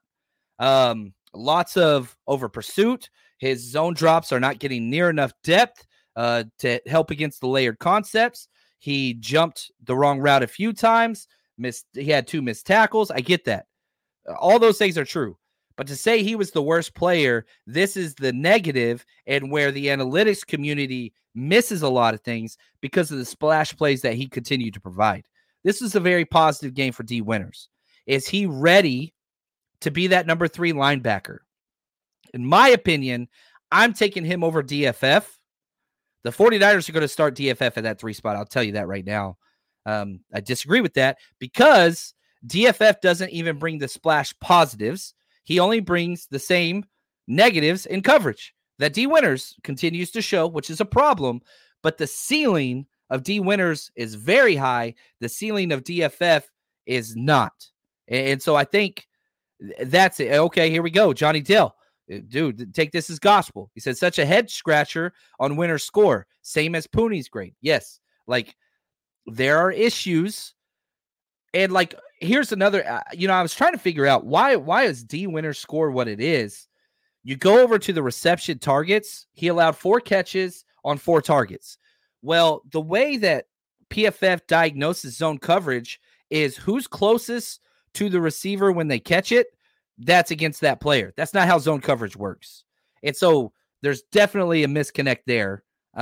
Lots of over pursuit. His zone drops are not getting near enough depth to help against the layered concepts. He jumped the wrong route a few times. He had 2 missed tackles. I get that. All those things are true. But to say he was the worst player, this is the negative, and where the analytics community misses a lot of things because of the splash plays that he continued to provide. This is a very positive game for D. Winters. Is he ready to be that number 3 linebacker? In my opinion, I'm taking him over DFF. The 49ers are going to start DFF at that 3 spot. I'll tell you that right now. I disagree with that because DFF doesn't even bring the splash positives. He only brings the same negatives in coverage that D. Winters continues to show, which is a problem. But the ceiling of D. Winters is very high. The ceiling of DFF is not. And so I think that's it. Okay, here we go. Johnny Dell. Dude, take this as gospel. He said, such a head scratcher on Winters' score. Same as Pooney's grade. Yes. Like, there are issues. And, like, here's another, I was trying to figure out why is D. Winters' score what it is? You go over to the reception targets. He allowed 4 catches on 4 targets. Well, the way that PFF diagnoses zone coverage is who's closest to the receiver when they catch it. That's against that player. That's not how zone coverage works. And so there's definitely a misconnect there.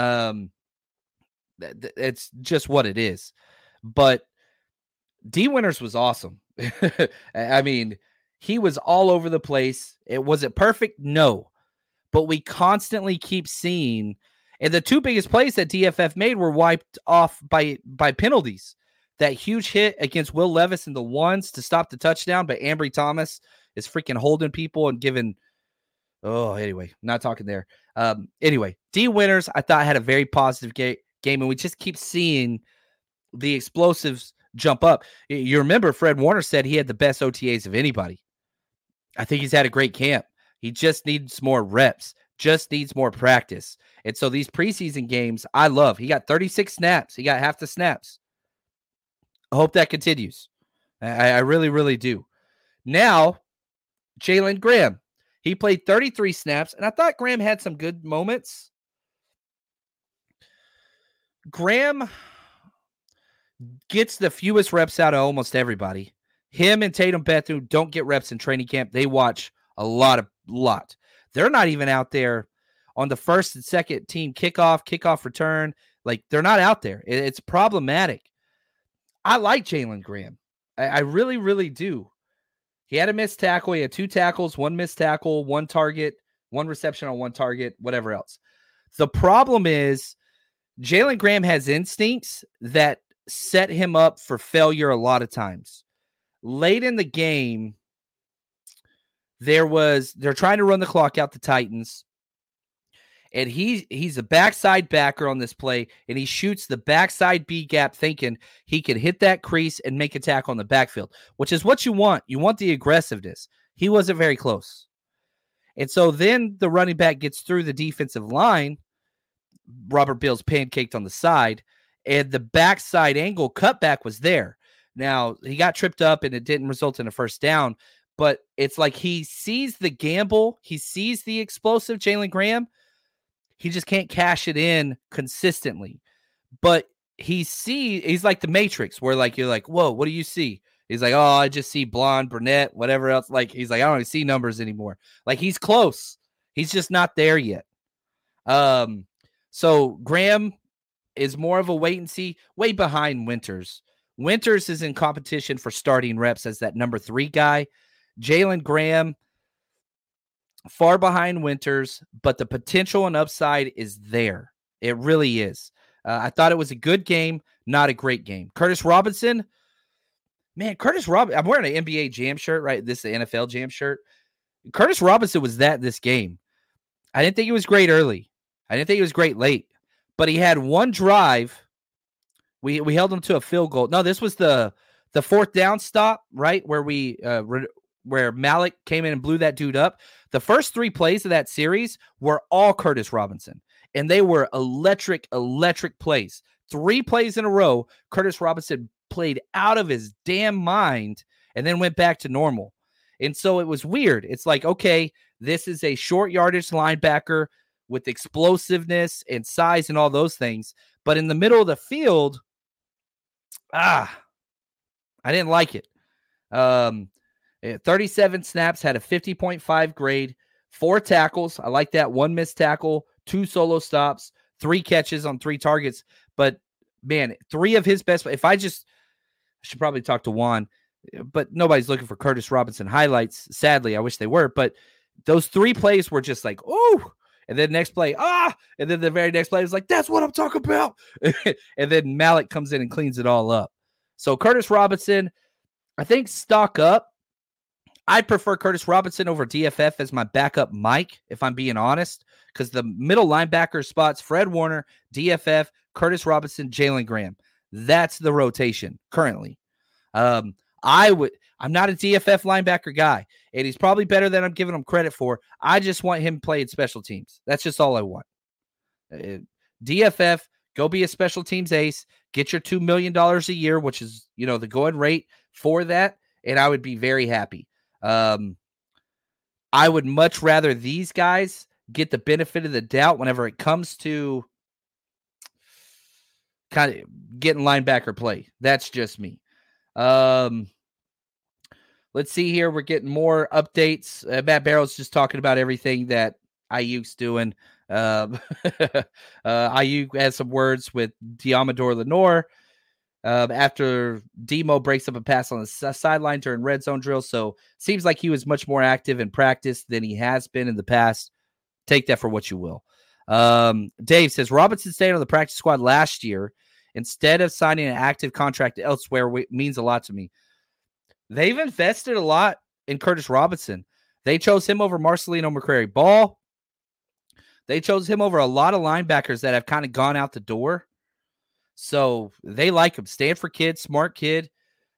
It's just what it is. But D. Winters was awesome. I mean, he was all over the place. Was it perfect? No. But we constantly keep seeing, and the 2 biggest plays that DFF made were wiped off by penalties. That huge hit against Will Levis in the ones to stop the touchdown, but Ambry Thomas is freaking holding people and giving Anyway, not talking there. Anyway, D Winters, I thought had a very positive game, and we just keep seeing the explosives jump up. You remember Fred Warner said he had the best OTAs of anybody. I think he's had a great camp. He just needs more reps, just needs more practice. And so these preseason games, I love. He got 36 snaps. He got half the snaps. I hope that continues. I really, really do. Now, Jalen Graham. He played 33 snaps, and I thought Graham had some good moments. Graham gets the fewest reps out of almost everybody. Him and Tatum Bethune don't get reps in training camp. They watch a lot. They're not even out there on the first and second team kickoff return. Like, they're not out there. It's problematic. I like Jalen Graham. I really, really do. He had a missed tackle. He had 2 tackles, 1 missed tackle, 1 target, 1 reception on 1 target, whatever else. The problem is Jalen Graham has instincts that set him up for failure a lot of times. Late in the game, they're trying to run the clock out, the Titans. And he's a backside backer on this play, and he shoots the backside B gap thinking he can hit that crease and make a tackle on the backfield, which is what you want. You want the aggressiveness. He wasn't very close. And so then the running back gets through the defensive line. Robert Beal's pancaked on the side, and the backside angle cutback was there. Now, he got tripped up, and it didn't result in a first down, but it's like he sees the gamble. He sees the explosive Jalen Graham. He just can't cash it in consistently. But he's like the Matrix, where like you're like, whoa, what do you see? He's like, oh, I just see blonde, brunette, whatever else. Like, he's like, I don't even see numbers anymore. Like, he's close. He's just not there yet. So Graham is more of a wait and see, way behind Winters. Winters is in competition for starting reps as that number 3 guy. Jalen Graham, far behind Winters, but the potential and upside is there. It really is. I thought it was a good game, not a great game. Curtis Robinson, I'm wearing an NBA Jam shirt, right? This is the NFL Jam shirt. Curtis Robinson was this game. I didn't think he was great early. I didn't think he was great late. But he had 1 drive. We held him to a field goal. No, this was the 4th down stop, right? Where Malik came in and blew that dude up. The first 3 plays of that series were all Curtis Robinson, and they were electric plays. 3 plays in a row, Curtis Robinson played out of his damn mind and then went back to normal. And so it was weird. It's like, okay, this is a short yardage linebacker with explosiveness and size and all those things. But in the middle of the field, I didn't like it. 37 snaps, had a 50.5 grade, 4 tackles. I like that. 1 missed tackle, 2 solo stops, 3 catches on 3 targets. But man, 3 of his best. I should probably talk to Juan, but nobody's looking for Curtis Robinson highlights. Sadly, I wish they were. But those 3 plays were just like, oh, and then next play, and then the very next play is like, that's what I'm talking about. And then Malik comes in and cleans it all up. So Curtis Robinson, I think stock up. I'd prefer Curtis Robinson over DFF as my backup Mike, if I'm being honest, because the middle linebacker spots, Fred Warner, DFF, Curtis Robinson, Jalen Graham. That's the rotation currently. I'm not a DFF linebacker guy, and he's probably better than I'm giving him credit for. I just want him playing special teams. That's just all I want. DFF, go be a special teams ace, get your $2 million a year, which is, the going rate for that, and I would be very happy. I would much rather these guys get the benefit of the doubt whenever it comes to kind of getting linebacker play. That's just me. Let's see here. We're getting more updates. Matt Barrow's just talking about everything that Ayuk's doing. Ayuk has some words with Diamador Lenore after Demo breaks up a pass on the sideline during red zone drill. So seems like he was much more active in practice than he has been in the past. Take that for what you will. Dave says Robinson stayed on the practice squad last year instead of signing an active contract elsewhere means a lot to me. They've invested a lot in Curtis Robinson. They chose him over Marcelino McCrary Ball. They chose him over a lot of linebackers that have kind of gone out the door. So they like him. Stanford kid, smart kid.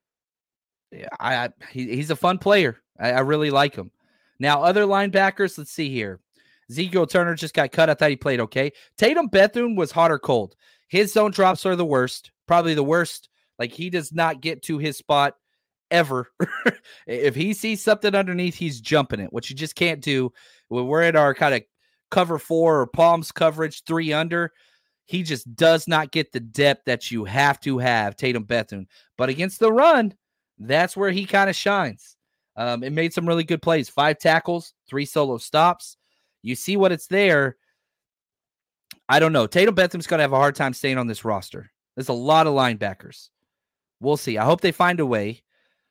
He's a fun player. I really like him. Now, other linebackers, let's see here. Ezekiel Turner just got cut. I thought he played okay. Tatum Bethune was hot or cold. His zone drops are the worst, probably the worst. Like, he does not get to his spot ever. If he sees something underneath, he's jumping it, which you just can't do. When we're at our kind of cover 4 or palms coverage 3 under, he just does not get the depth that you have to have, Tatum Bethune. But against the run, that's where he kind of shines. It made some really good plays. 5 tackles, 3 solo stops. You see what it's there. I don't know. Tatum Bethune's going to have a hard time staying on this roster. There's a lot of linebackers. We'll see. I hope they find a way.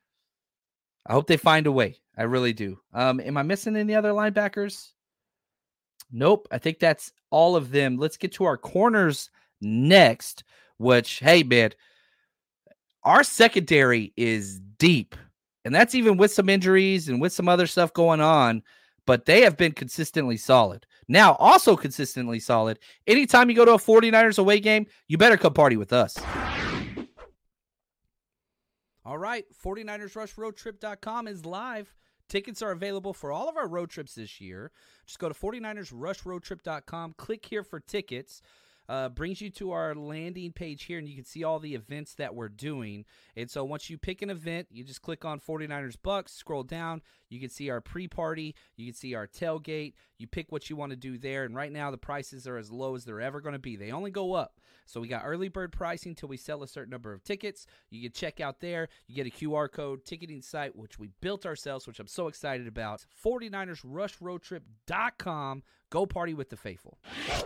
I really do. Am I missing any other linebackers? Nope. I think that's all of them. Let's get to our corners next, which, hey, man, our secondary is deep. And that's even with some injuries and with some other stuff going on. But they have been consistently solid. Now, also consistently solid. Anytime you go to a 49ers away game, you better come party with us. All right, 49ersRushRoadTrip.com is live. Tickets are available for all of our road trips this year. Just go to 49ersRushRoadTrip.com, click here for tickets. Brings you to our landing page here, and you can see all the events that we're doing. And so once you pick an event, you just click on 49ers Bucks, scroll down. You can see our pre-party. You can see our tailgate. You pick what you want to do there. And right now the prices are as low as they're ever going to be. They only go up. So we got early bird pricing until we sell a certain number of tickets. You can check out there. You get a QR code ticketing site, which we built ourselves, which I'm so excited about. 49ersRushRoadTrip.com. Go party with the faithful.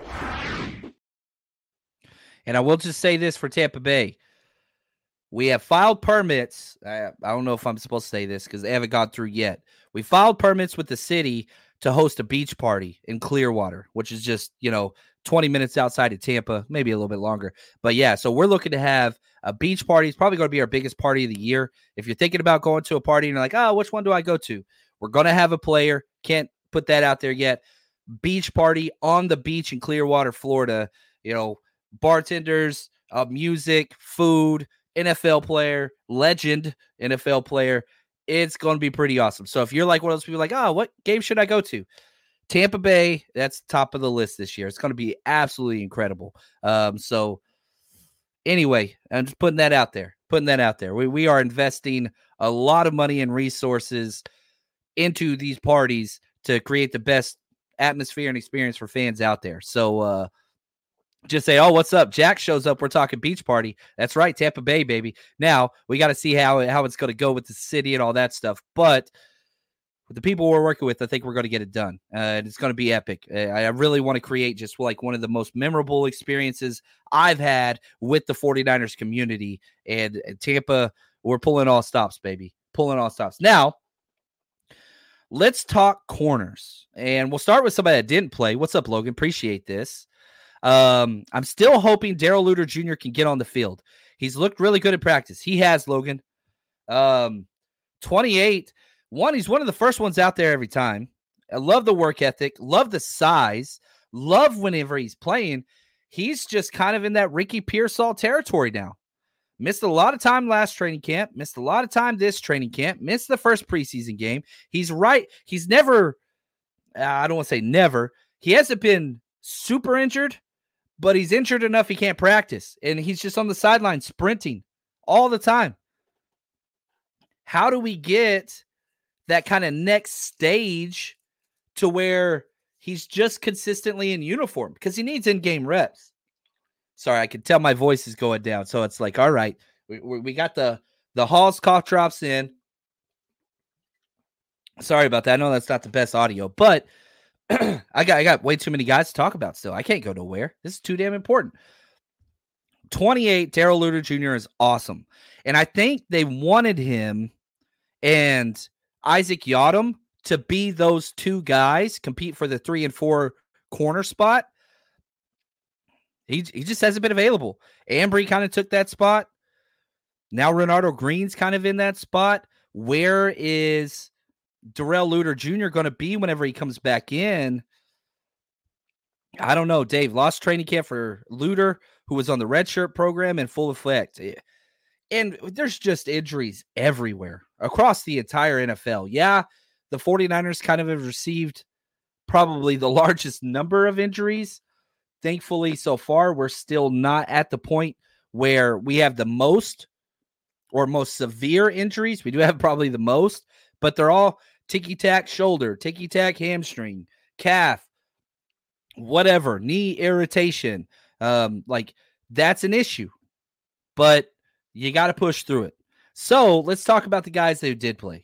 And I will just say this for Tampa Bay. We have filed permits. I don't know if I'm supposed to say this because they haven't gone through yet. We filed permits with the city to host a beach party in Clearwater, which is just, 20 minutes outside of Tampa, maybe a little bit longer. But yeah, so we're looking to have a beach party. It's probably going to be our biggest party of the year. If you're thinking about going to a party and you're like, oh, which one do I go to? We're going to have a player. Can't put that out there yet. Beach party on the beach in Clearwater, Florida. Bartenders, music, food, NFL player, legend NFL player. It's going to be pretty awesome. So if you're like one of those people like, oh, what game should I go to? Tampa Bay, that's top of the list this year. It's going to be absolutely incredible. So anyway, I'm just putting that out there. We are investing a lot of money and resources into these parties to create the best atmosphere and experience for fans out there. So, just say, oh, what's up? Jack shows up. We're talking beach party. That's right. Tampa Bay, baby. Now we got to see how it's going to go with the city and all that stuff. But with the people we're working with, I think we're going to get it done. And it's going to be epic. I really want to create just like one of the most memorable experiences I've had with the 49ers community. And Tampa, we're pulling all stops, baby. Pulling all stops. Now, let's talk corners. And we'll start with somebody that didn't play. What's up, Logan? Appreciate this. I'm still hoping Darrell Luter Jr. can get on the field. He's looked really good in practice. He has, Logan. 28. He's one of the first ones out there every time. I love the work ethic. Love the size. Love whenever he's playing. He's just kind of in that Ricky Pearsall territory now. Missed a lot of time last training camp. Missed a lot of time this training camp. Missed the first preseason game. He's right. He's never, I don't want to say never. He hasn't been super injured, but he's injured enough he can't practice. And he's just on the sideline sprinting all the time. How do we get that kind of next stage to where he's just consistently in uniform? Because he needs in-game reps. Sorry, I can tell my voice is going down. So it's like, all right, we got the Hall's cough drops in. Sorry about that. I know that's not the best audio, but I got way too many guys to talk about still. I can't go nowhere. This is too damn important. 28, Darrell Luter Jr. is awesome. And I think they wanted him and Isaac Yiadom to be those two guys, compete for the 3 and 4 corner spot. He just hasn't been available. Ambry kind of took that spot. Now Renardo Green's kind of in that spot. Where is Darrell Luter Jr. going to be whenever he comes back in? I don't know, Dave. Lost training camp for Luter, who was on the redshirt program in full effect. And there's just injuries everywhere across the entire NFL. Yeah, the 49ers kind of have received probably the largest number of injuries. Thankfully, so far, we're still not at the point where we have the most or most severe injuries. We do have probably the most, but they're all ticky-tack shoulder, ticky-tack hamstring, calf, whatever, knee irritation. Like, that's an issue. But you got to push through it. So let's talk about the guys who did play.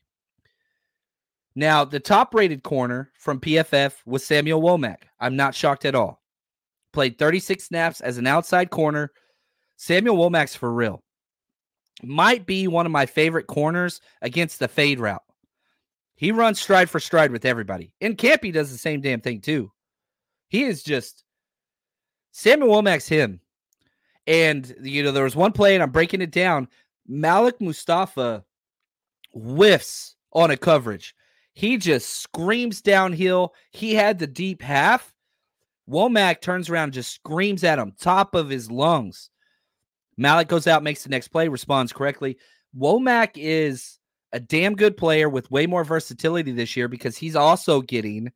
Now, the top-rated corner from PFF was Samuel Womack. I'm not shocked at all. Played 36 snaps as an outside corner. Samuel Womack's for real. Might be one of my favorite corners against the fade route. He runs stride for stride with everybody. In camp, he does the same damn thing too. He is just Samuel Womack's him. And, there was one play, and I'm breaking it down. Malik Mustafa whiffs on a coverage. He just screams downhill. He had the deep half. Womack turns around and just screams at him, top of his lungs. Malik goes out, makes the next play, responds correctly. Womack is a damn good player with way more versatility this year because he's also getting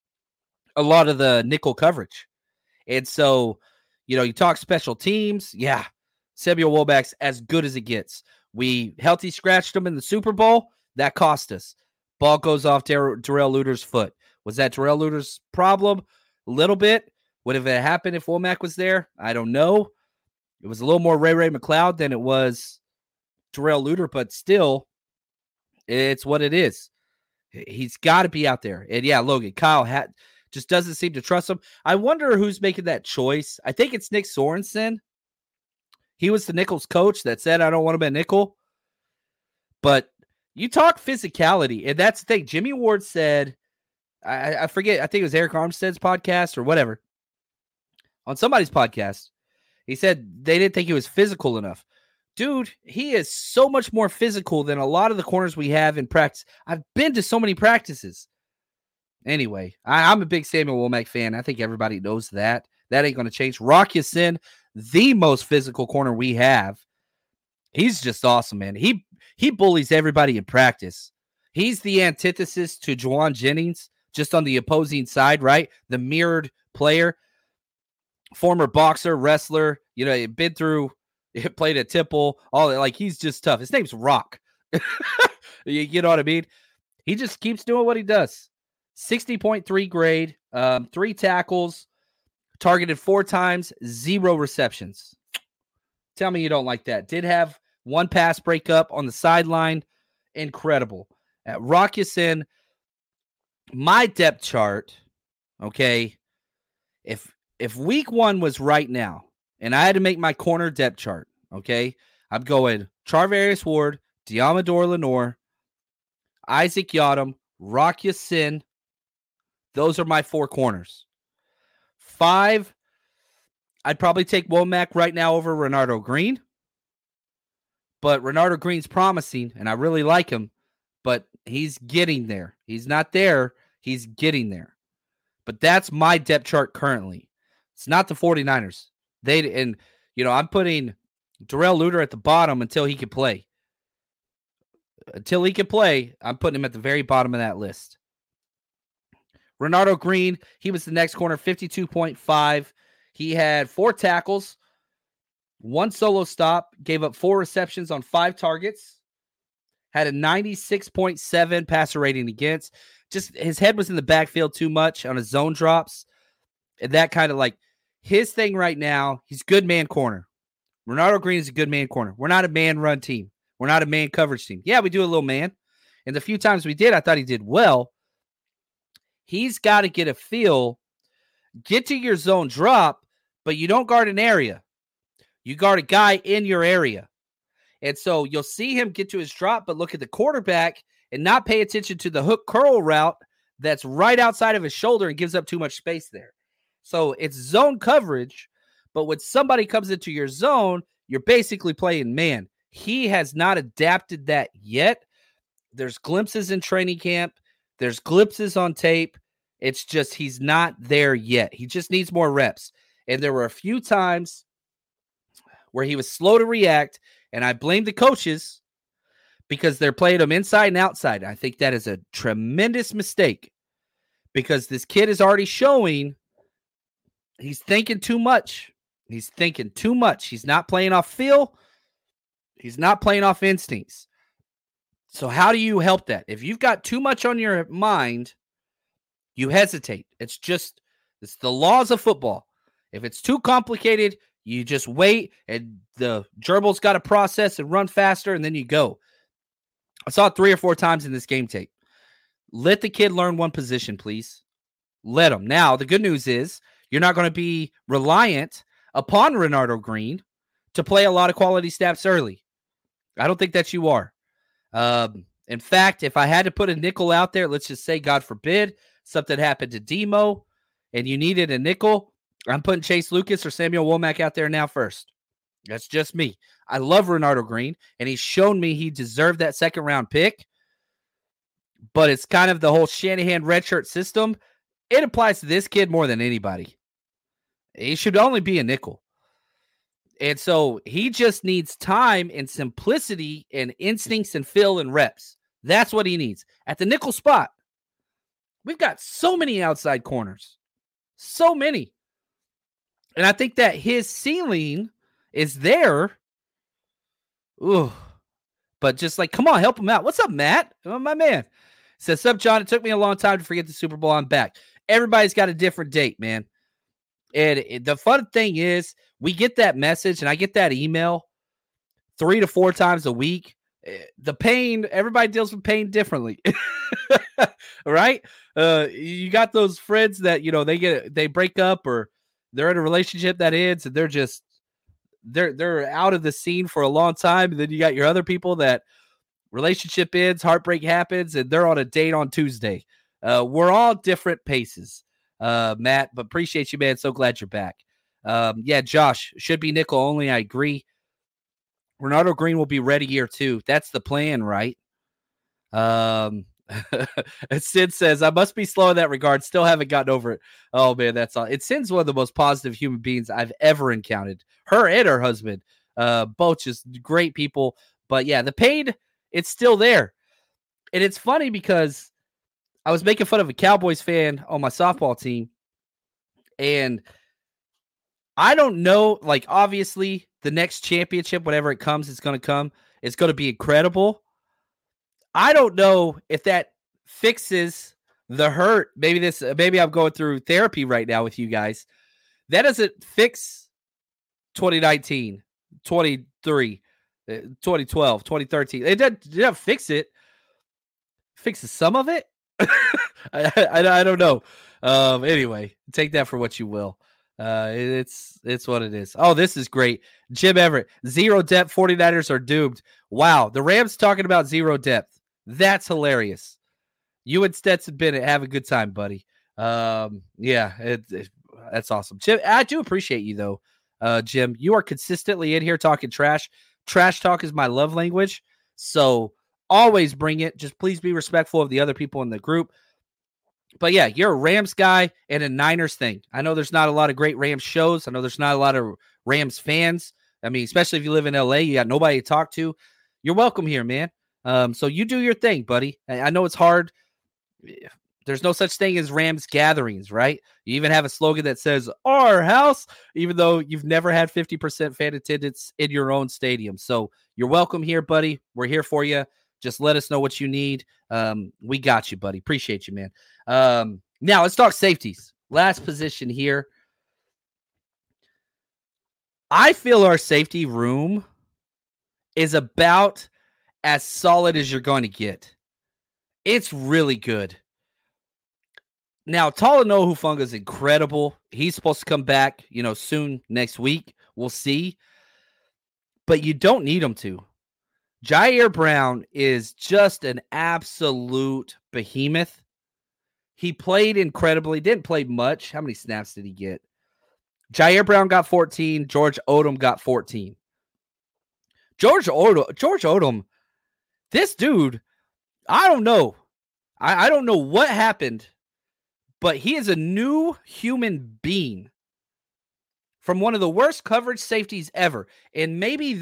a lot of the nickel coverage. And so, you talk special teams. Yeah, Samuel Womack's as good as it gets. We healthy scratched him in the Super Bowl. That cost us. Ball goes off Darrell Luter's foot. Was that Darrell Luter's problem? A little bit. Would have it happened if Womack was there? I don't know. It was a little more Ray McCloud than it was Darrell Luter, but still, it's what it is. He's got to be out there. And yeah, Logan, Kyle just doesn't seem to trust him. I wonder who's making that choice. I think it's Nick Sorensen. He was the Nickel's coach that said, I don't want him at nickel. But you talk physicality, and that's the thing. Jimmy Ward said, I forget, I think it was Eric Armstead's podcast or whatever. On somebody's podcast, he said they didn't think he was physical enough. Dude, he is so much more physical than a lot of the corners we have in practice. I've been to so many practices. Anyway, I'm a big Samuel Womack fan. I think everybody knows that. That ain't going to change. Rock Ya-Sin, the most physical corner we have. He's just awesome, man. He bullies everybody in practice. He's the antithesis to Juwan Jennings, just on the opposing side, right? The mirrored player. Former boxer, wrestler, been through, played at Temple, all that. Like, he's just tough. His name's Rock. You know what I mean? He just keeps doing what he does. 60.3 grade, 3 tackles, targeted 4 times, 0 receptions. Tell me you don't like that. Did have 1 pass breakup on the sideline. Incredible. At Rock Ya-Sin, my depth chart, okay, if week 1 was right now, and I had to make my corner depth chart, okay, I'm going Charvarius Ward, Diamador Lenore, Isaac Yiadom, Rock Ya-Sin. Those are my 4 corners. 5, I'd probably take Womack right now over Renardo Green. But Renardo Green's promising, and I really like him, but he's getting there. He's not there. He's getting there. But that's my depth chart currently. It's not the 49ers. I'm putting Darrell Luter at the bottom until he can play. Until he can play, I'm putting him at the very bottom of that list. Renardo Green, he was the next corner, 52.5. He had 4 tackles, 1 solo stop, gave up 4 receptions on 5 targets, had a 96.7 passer rating against. Just his head was in the backfield too much on his zone drops. And that kind of like his thing right now, he's good man corner. Renardo Green is a good man corner. We're not a man run team. We're not a man coverage team. Yeah, we do a little man. And the few times we did, I thought he did well. He's got to get a feel, get to your zone drop, but you don't guard an area. You guard a guy in your area. And so you'll see him get to his drop, but look at the quarterback and not pay attention to the hook curl route that's right outside of his shoulder and gives up too much space there. So it's zone coverage, but when somebody comes into your zone, you're basically playing man. He has not adapted that yet. There's glimpses in training camp. There's glimpses on tape. It's just he's not there yet. He just needs more reps. And there were a few times where he was slow to react, and I blame the coaches because they're playing him inside and outside. I think that is a tremendous mistake because this kid is already showing he's thinking too much. He's thinking too much. He's not playing off feel. He's not playing off instincts. So how do you help that? If you've got too much on your mind, you hesitate. It's the laws of football. If it's too complicated, you just wait, and the gerbil's got to process and run faster, and then you go. I saw it 3 or 4 times in this game tape. Let the kid learn one position, please. Let him. Now, the good news is you're not going to be reliant upon Renardo Green to play a lot of quality snaps early. I don't think that you are. In fact, if I had to put a nickel out there, let's just say, God forbid, something happened to Demo and you needed a nickel, I'm putting Chase Lucas or Samuel Womack out there now first. That's just me. I love Renardo Green, and he's shown me he deserved that second-round pick, but it's kind of the whole Shanahan redshirt system. It applies to this kid more than anybody. He should only be a nickel. And so he just needs time and simplicity and instincts and feel and reps. That's what he needs. At the nickel spot, we've got so many outside corners. So many. And I think that his ceiling is there. Ooh. But just like, come on, help him out. What's up, Matt? Oh, my man. Says, sup, John? It took me a long time to forget the Super Bowl. I'm back. Everybody's got a different date, man. And the fun thing is, we get that message and I get that email 3 to 4 times a week. The pain, everybody deals with pain differently. Right? You got those friends that, they break up or they're in a relationship that ends and they're out of the scene for a long time. And then you got your other people that relationship ends, heartbreak happens, and they're on a date on Tuesday. We're all different paces, Matt, but appreciate you, man. So glad you're back. Yeah, Josh, should be nickel only. I agree. Renardo Green will be ready year 2. That's the plan, right? Sid says, I must be slow in that regard. Still haven't gotten over it. Oh, man, that's all. Sid's one of the most positive human beings I've ever encountered. Her and her husband, both just great people. But, yeah, the pain, it's still there. And it's funny because I was making fun of a Cowboys fan on my softball team. And I don't know, like, obviously, the next championship, whenever it comes, it's going to come. It's going to be incredible. I don't know if that fixes the hurt. Maybe I'm going through therapy right now with you guys. That doesn't fix 2019, 23, 2012, 2013. It doesn't fix it. Fixes some of it. I don't know. Anyway, take that for what you will. It's what it is. Oh, this is great. Jim Everett, 0 depth, 49ers are doomed. Wow, the Rams talking about 0 depth. That's hilarious. You and Stetson Bennett, have a good time, buddy. Yeah, that's awesome. Jim, I do appreciate you, though. Jim, you are consistently in here talking trash. Trash talk is my love language, so always bring it. Just please be respectful of the other people in the group. But, yeah, you're a Rams guy and a Niners thing. I know there's not a lot of great Rams shows. I know there's not a lot of Rams fans. I mean, especially if you live in L.A., you got nobody to talk to. You're welcome here, man. So you do your thing, buddy. I know it's hard. There's no such thing as Rams gatherings, right? You even have a slogan that says, our house, even though you've never had 50% fan attendance in your own stadium. So you're welcome here, buddy. We're here for you. Just let us know what you need. We got you, buddy. Appreciate you, man. Now let's talk safeties. Last position here. I feel our safety room is about as solid as you're going to get. It's really good. Now, Talanoa Hufanga is incredible. He's supposed to come back, soon next week. We'll see. But you don't need him to. Jair Brown is just an absolute behemoth. He played incredibly. Didn't play much. How many snaps did he get? Jair Brown got 14. George Odom got 14. George Odom, this dude, I don't know. I don't know what happened, but he is a new human being from one of the worst coverage safeties ever. And maybe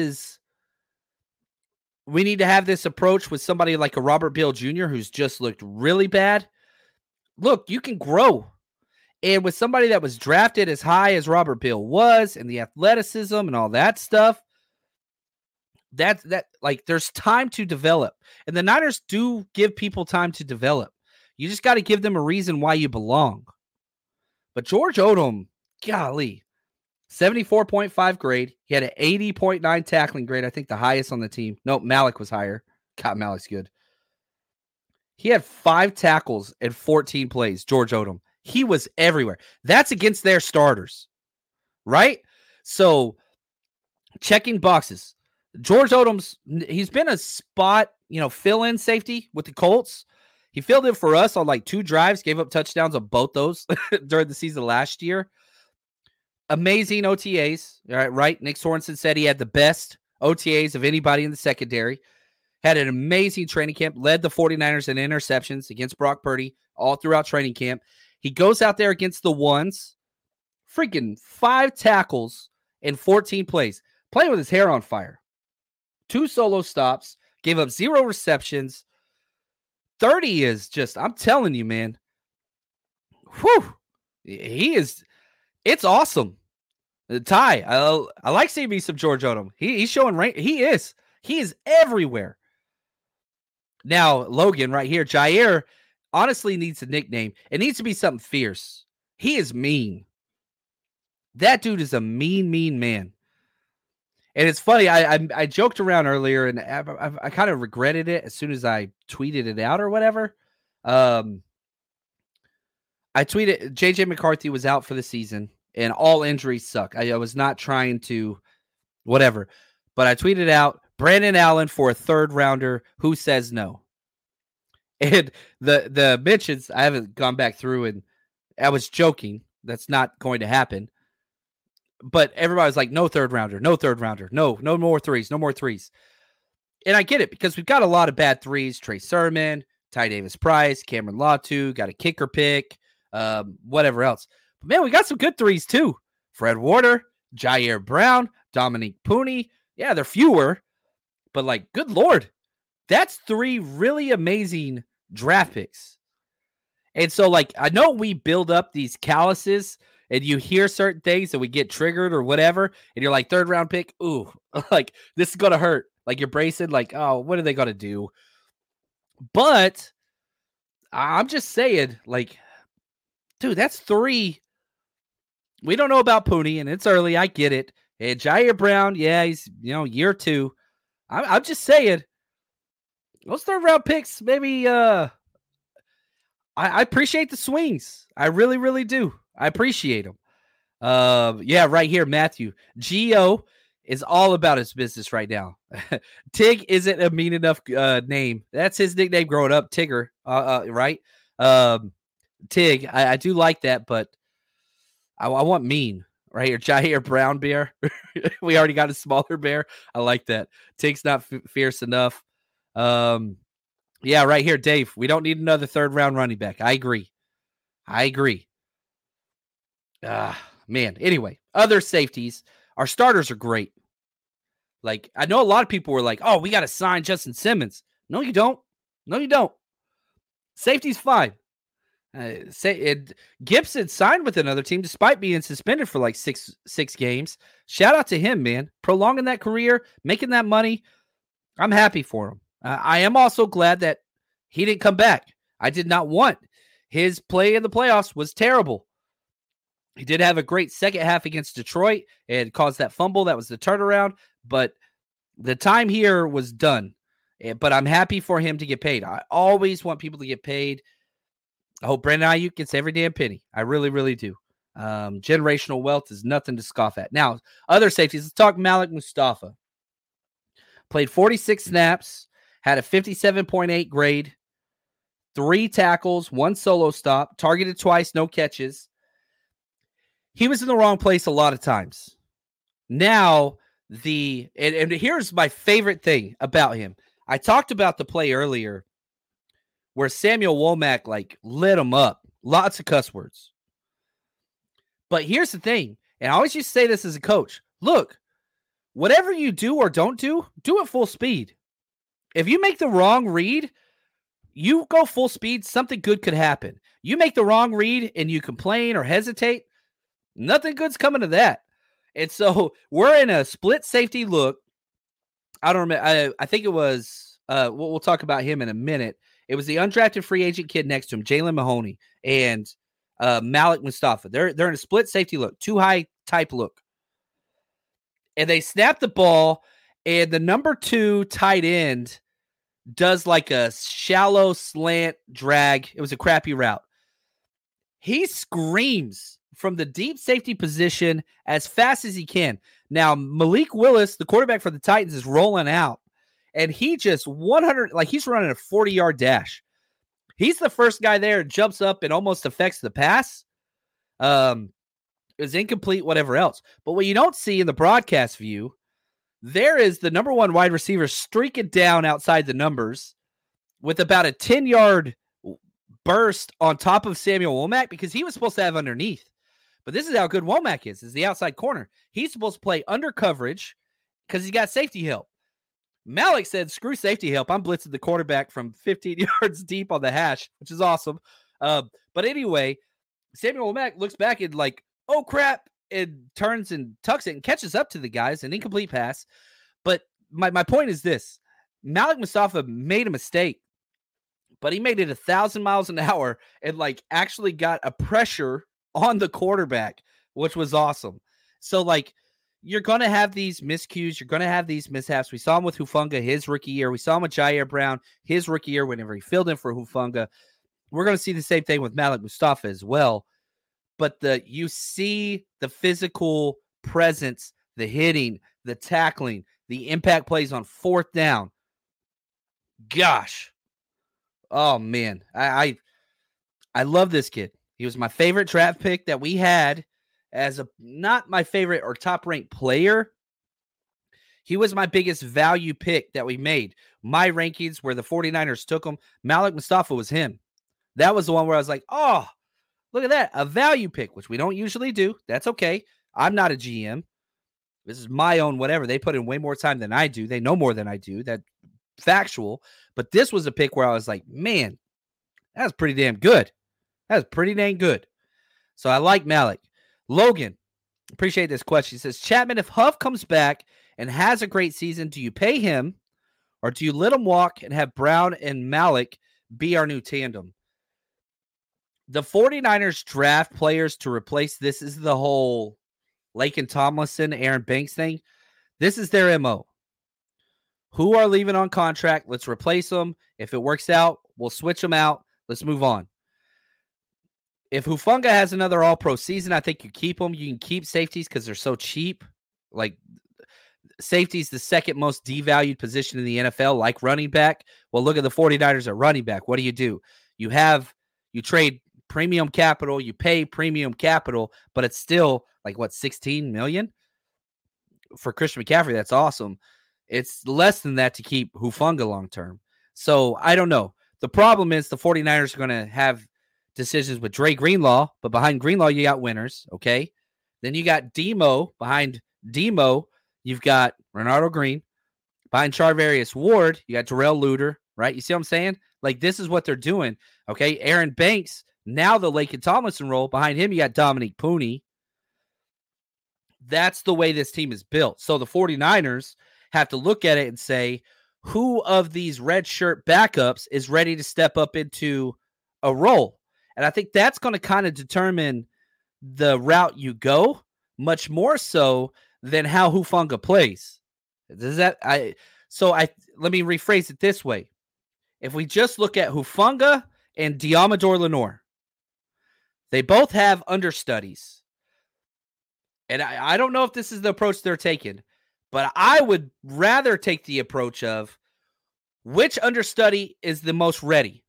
we need to have this approach with somebody like a Robert Beal Jr. who's just looked really bad. Look, you can grow. And with somebody that was drafted as high as Robert Beal was, and the athleticism and all that stuff, there's time to develop. And the Niners do give people time to develop. You just got to give them a reason why you belong. But George Odom, golly, 74.5 grade. He had an 80.9 tackling grade. I think the highest on the team. No, Malik was higher. God, Malik's good. He had 5 tackles and 14 plays, George Odom. He was everywhere. That's against their starters, right? So, checking boxes. George he's been a spot, fill-in safety with the Colts. He filled in for us on like 2 drives, gave up touchdowns on both those during the season last year. Amazing OTAs, right? Nick Sorensen said he had the best OTAs of anybody in the secondary. Had an amazing training camp, led the 49ers in interceptions against Brock Purdy all throughout training camp. He goes out there against the ones, freaking 5 tackles and 14 plays, playing with his hair on fire. 2 solo stops, gave up 0 receptions. 30 is just, I'm telling you, man. Whew. It's awesome. Ty, I like seeing me some George Odom. He's showing rank. He is everywhere. Now, Logan right here, Jair honestly needs a nickname. It needs to be something fierce. He is mean. That dude is a mean man. And it's funny, I joked around earlier, and I kind of regretted it as soon as I tweeted it out or whatever. I tweeted J.J. McCarthy was out for the season, and all injuries suck. I was not trying to whatever. But I tweeted out, Brandon Allen for a 3rd rounder. Who says no? And the mentions, I haven't gone back through, and I was joking. That's not going to happen. But everybody was like, no 3rd rounder, no 3rd rounder. No more threes, no more threes. And I get it, because we've got a lot of bad threes. Trey Sermon, Ty Davis Price, Cameron Latu, got a kicker pick, whatever else. But man, we got some good threes too. Fred Warner, Jair Brown, Dominique Pooney. Yeah, they're fewer, but like, good Lord, that's 3 really amazing draft picks. And so, like, I know we build up these calluses, and you hear certain things and we get triggered or whatever, and you're like, 3rd round pick, ooh, like, this is going to hurt. Like, you're bracing, like, oh, what are they going to do? But I'm just saying, like, dude, that's 3. We don't know about Pooney, and it's early. I get it. And Jair Brown, yeah, he's, year 2. I'm just saying, those 3rd round picks, maybe, I appreciate the swings. I really, really do. I appreciate them. Yeah, right here, Matthew. Gio is all about his business right now. Tig isn't a mean enough name. That's his nickname growing up, Tigger, right? Tig, I do like that, but I want mean right here. Jair Brown bear. We already got a smaller bear. I like that. Tig's not fierce enough. Yeah, right here, Dave. We don't need another 3rd round running back. I agree. Man. Anyway, other safeties. Our starters are great. Like, I know a lot of people were like, oh, we got to sign Justin Simmons. No, you don't. Safety's fine. Gibson signed with another team despite being suspended for like six games. Shout out to him, man. Prolonging that career, making that money. I'm happy for him. I am also glad that he didn't come back. I did not want his play in the playoffs was terrible. He did have a great second half against Detroit and caused that fumble. That was the turnaround. But the time here was done. But I'm happy for him to get paid. I always want people to get paid. I hope Brandon Ayuk gets every damn penny. I really, really do. Generational wealth is nothing to scoff at. Now, other safeties. Let's talk Malik Mustafa. Played 46 snaps, had a 57.8 grade, 3 tackles, 1 solo stop, targeted twice, no catches. He was in the wrong place a lot of times. Now, and here's my favorite thing about him. I talked about the play earlier where Samuel Womack like lit him up. Lots of cuss words. But here's the thing, and I always used to say this as a coach. Look, whatever you do or don't do it full speed. If you make the wrong read, you go full speed, something good could happen. You make the wrong read and you complain or hesitate, nothing good's coming of that. And so we're in a split safety look. I don't remember. I think it was, we'll talk about him in a minute. It was the undrafted free agent kid next to him, Jalen Mahoney, and Malik Mustafa. They're in a split safety look, too high type look. And they snap the ball, and the number 2 tight end does like a shallow slant drag. It was a crappy route. He screams from the deep safety position as fast as he can. Now, Malik Willis, the quarterback for the Titans, is rolling out, and he just 100, like he's running a 40-yard dash. He's the first guy there, jumps up and almost affects the pass. Is incomplete, whatever else. But what you don't see in the broadcast view, there is the number 1 wide receiver streaking down outside the numbers with about a 10-yard burst on top of Samuel Womack because he was supposed to have underneath. But this is how good Womack is the outside corner. He's supposed to play under coverage because he's got safety help. Malik said, screw safety help. I'm blitzing the quarterback from 15 yards deep on the hash, which is awesome. But anyway, Samuel Womack looks back and like, oh, crap, and turns and tucks it and catches up to the guys, an incomplete pass. But my point is this. Malik Mustafa made a mistake, but he made it 1,000 miles an hour and like actually got a pressure on the quarterback, which was awesome. So like you're going to have these miscues. You're going to have these mishaps. We saw him with Hufanga his rookie year. We saw him with Jair Brown his rookie year whenever he filled in for Hufanga. We're going to see the same thing with Malik Mustafa as well. But you see the physical presence, the hitting, the tackling, the impact plays on 4th down. Gosh. Oh, man. I love this kid. He was my favorite draft pick that we had as not my favorite or top-ranked player. He was my biggest value pick that we made. My rankings where the 49ers took him, Malik Mustafa was him. That was the one where I was like, oh, look at that. A value pick, which we don't usually do. That's okay. I'm not a GM. This is my own whatever. They put in way more time than I do. They know more than I do. That's factual. But this was a pick where I was like, man, that's pretty damn good. That's pretty dang good. So I like Malik. Logan, appreciate this question. He says, Chapman, if Huff comes back and has a great season, do you pay him or do you let him walk and have Brown and Malik be our new tandem? The 49ers draft players to replace this is the whole Laken Tomlinson, Aaron Banks thing. This is their MO. Who are leaving on contract? Let's replace them. If it works out, we'll switch them out. Let's move on. If Hufanga has another all-pro season, I think you keep them. You can keep safeties because they're so cheap. Like, safety is the second most devalued position in the NFL, like running back. Well, look at the 49ers at running back. What do? You trade premium capital, you pay premium capital, but it's still like, what, $16 million? For Christian McCaffrey, that's awesome. It's less than that to keep Hufanga long-term. So, I don't know. The problem is the 49ers are going to have decisions with Dre Greenlaw, but behind Greenlaw, you got winners, okay? Then you got Demo. Behind Demo, you've got Renardo Green. Behind Charvarius Ward, you got Darrell Luter, right? You see what I'm saying? Like, this is what they're doing, okay? Aaron Banks, now the Laken Tomlinson role. Behind him, you got Dominique Pooney. That's the way this team is built. So the 49ers have to look at it and say, who of these red shirt backups is ready to step up into a role? And I think that's going to kind of determine the route you go, much more so than how Hufanga plays. Let me rephrase it this way. If we just look at Hufanga and Diamador Lenore, they both have understudies. And I don't know if this is the approach they're taking, but I would rather take the approach of which understudy is the most ready.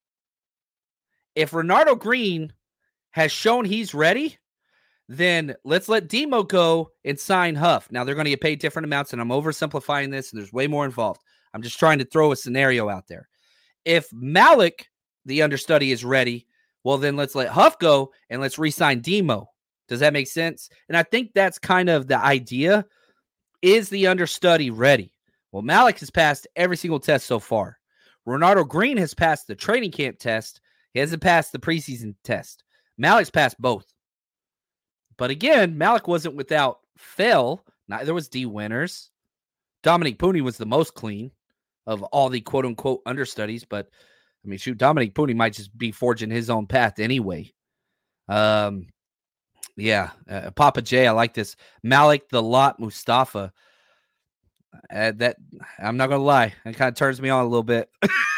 If Renardo Green has shown he's ready, then let's let Demo go and sign Huff. Now, they're going to get paid different amounts, and I'm oversimplifying this, and there's way more involved. I'm just trying to throw a scenario out there. If Malik the understudy is ready. Well, then let's let Huff go and let's re-sign Demo. Does that make sense? And I think that's kind of the idea. Is the understudy ready? Well, Malik has passed every single test so far. Ronaldo Green has passed the training camp test. He hasn't passed the preseason test. Malik's passed both. But again, Malik wasn't without fail. Neither was D. Winters. Dominique Pooney was the most clean of all the quote-unquote understudies. But, I mean, shoot, Dominique Pooney might just be forging his own path anyway. Papa J, I like this. Malik the Lot Mustafa. That I'm not gonna lie, it kind of turns me on a little bit.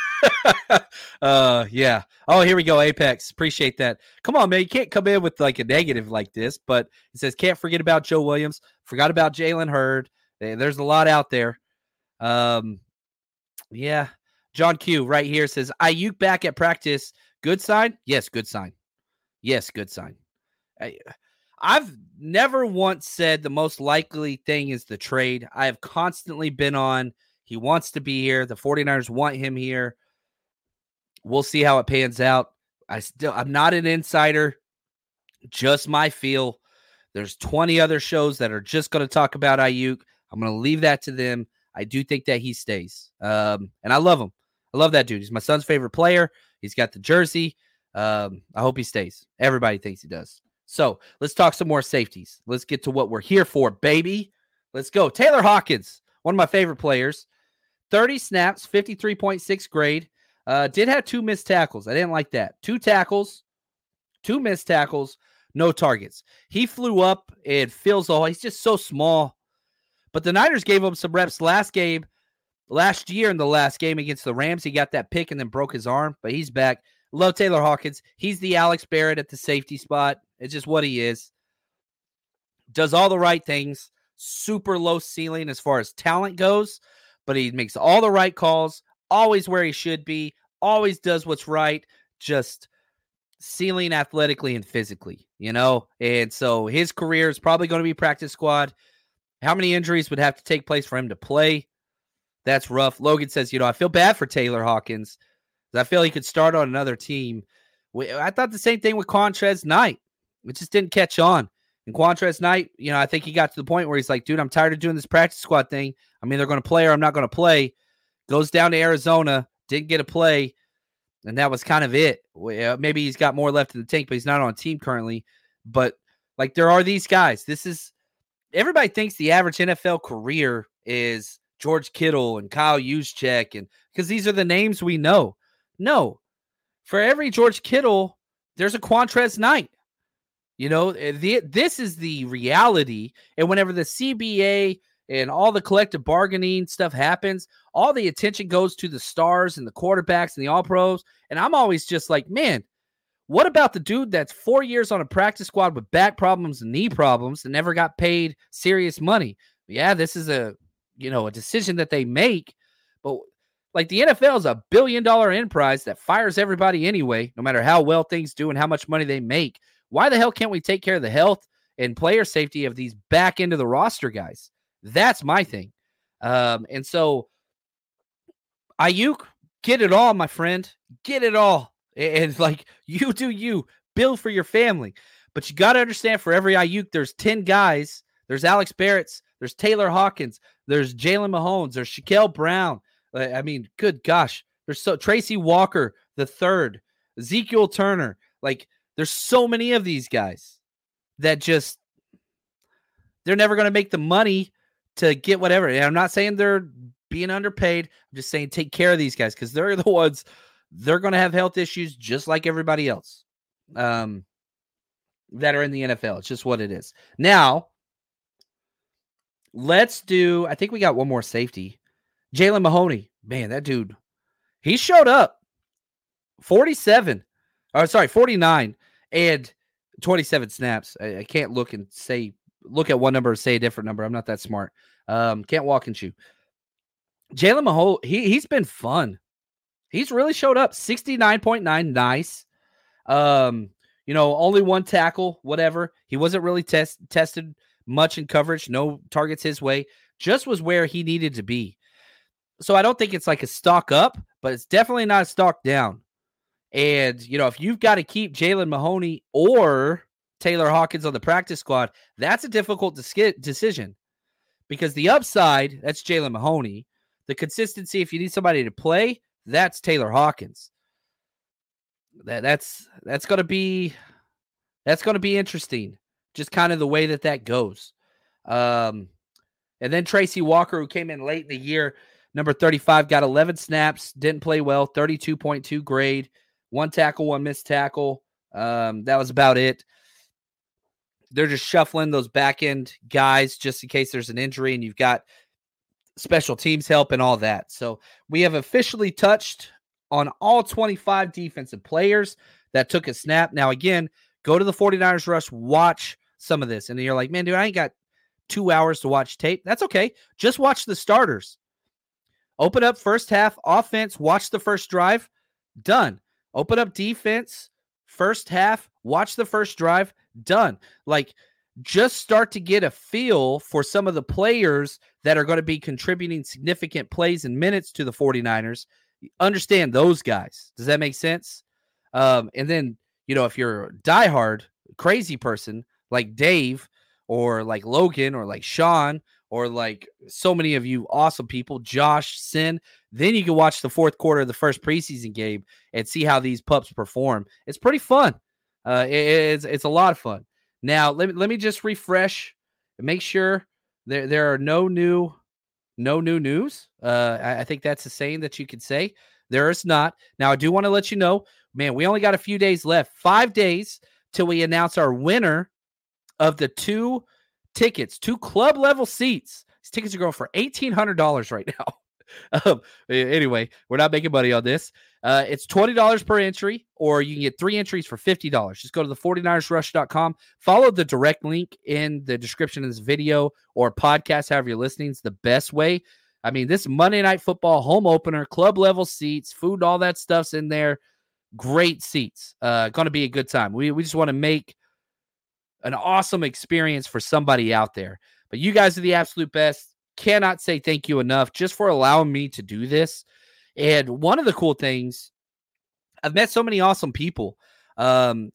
Yeah. Oh, here we go. Apex, appreciate that. Come on, man, you can't come in with like a negative like this. But it says can't forget about Joe Williams. Forgot about Jalen Hurd. There's a lot out there. Yeah. John Q right here says Ayuk back at practice. Good sign? Yes, good sign. Yes, good sign. I've never once said the most likely thing is the trade. I have constantly been on he wants to be here. The 49ers want him here. We'll see how it pans out. I'm not an insider, just my feel. There's 20 other shows that are just going to talk about Ayuk. I'm going to leave that to them. I do think that he stays. And I love him. I love that dude. He's my son's favorite player. He's got the jersey. I hope he stays. Everybody thinks he does. So let's talk some more safeties. Let's get to what we're here for, baby. Let's go. Taylor Hawkins, one of my favorite players. 30 snaps, 53.6 grade. Did have 2 missed tackles. I didn't like that. 2 tackles, 2 missed tackles, no targets. He flew up and feels all. He's just so small. But the Niners gave him some reps last year in the last game against the Rams. He got that pick and then broke his arm, but he's back. Love Taylor Hawkins. He's the Alex Barrett at the safety spot. It's just what he is. Does all the right things. Super low ceiling as far as talent goes, but he makes all the right calls, always where he should be, always does what's right, just ceiling athletically and physically, you know? And so his career is probably going to be practice squad. How many injuries would have to take place for him to play? That's rough. Logan says, I feel bad for Taylor Hawkins. I feel he could start on another team. I thought the same thing with Quantrez Knight. It just didn't catch on. And Quantrez Knight, I think he got to the point where he's like, dude, I'm tired of doing this practice squad thing. I'm either going to play or I'm not going to play. Goes down to Arizona, didn't get a play, and that was kind of it. Maybe he's got more left in the tank, but he's not on a team currently. But, like, there are these guys. Everybody thinks the average NFL career is George Kittle and Kyle Juszczyk, and because these are the names we know. No. For every George Kittle, there's a Quantrez Knight. This is the reality. And whenever the CBA and all the collective bargaining stuff happens, all the attention goes to the stars and the quarterbacks and the all-pros. And I'm always just like, man, what about the dude that's 4 years on a practice squad with back problems and knee problems and never got paid serious money? Yeah, this is a decision that they make. But like the NFL is a $1 billion enterprise that fires everybody anyway, no matter how well things do and how much money they make. Why the hell can't we take care of the health and player safety of these back end of the roster guys? That's my thing. And so Ayuk, get it all, my friend. Get it all. And like, you do you. Build for your family. But you got to understand, for every Ayuk, there's 10 guys. There's Alex Barrett's. There's Taylor Hawkins. There's Jalen Mahomes. There's Shaquille Brown. I mean, good gosh. There's Tracy Walker the third. Ezekiel Turner. Like, there's so many of these guys that they're never going to make the money to get whatever. And I'm not saying they're being underpaid. I'm just saying take care of these guys because they're the ones, they're going to have health issues just like everybody else that are in the NFL. It's just what it is. Now, I think we got one more safety. Jalen Mahoney. Man, that dude, he showed up. 49 and 27 snaps. I can't look at one number and say a different number. I'm not that smart. Can't walk and chew. Jalen Mahoney, he's been fun. He's really showed up. 69.9, nice. Only one tackle, whatever. He wasn't really tested much in coverage. No targets his way. Just was where he needed to be. So I don't think it's like a stock up, but it's definitely not a stock down. And, if you've got to keep Jalen Mahoney or Taylor Hawkins on the practice squad, that's a difficult decision because the upside, that's Jalen Mahoney. The consistency, if you need somebody to play, that's Taylor Hawkins. That's going to be interesting. Just kind of the way that goes. And then Tracy Walker, who came in late in the year, number 35, got 11 snaps, didn't play well, 32.2 grade, 1 tackle, 1 missed tackle. That was about it. They're just shuffling those back end guys just in case there's an injury and you've got special teams help and all that. So we have officially touched on all 25 defensive players that took a snap. Now, again, go to the 49ers Rush, watch some of this. And you're like, man, dude, I ain't got 2 hours to watch tape. That's okay. Just watch the starters. Open up first half offense, watch the first drive, done. Open up defense, first half, watch the first drive, done. Like, just start to get a feel for some of the players that are going to be contributing significant plays and minutes to the 49ers. Understand those guys. Does that make sense? And then, if you're a diehard, crazy person like Dave or like Logan or like Sean or like so many of you awesome people, Josh, Sin, then you can watch the fourth quarter of the first preseason game and see how these pups perform. It's pretty fun. It's a lot of fun. Now, let me just refresh and make sure there are no new news. I think that's a saying that you could say. There is not. Now, I do want to let you know, man, we only got a few days left, 5 days till we announce our winner of the 2 tickets, 2 club level seats. These tickets are going for $1,800 right now. Anyway, we're not making money on this. It's $20 per entry, or you can get 3 entries for $50. Just go to the 49ersrush.com. Follow the direct link in the description of this video or podcast, however you're listening. It's the best way. I mean, this Monday Night Football home opener, club level seats, food, all that stuff's in there. Great seats. Going to be a good time. We just want to make an awesome experience for somebody out there. But you guys are the absolute best. Cannot say thank you enough just for allowing me to do this. And one of the cool things, I've met so many awesome people. And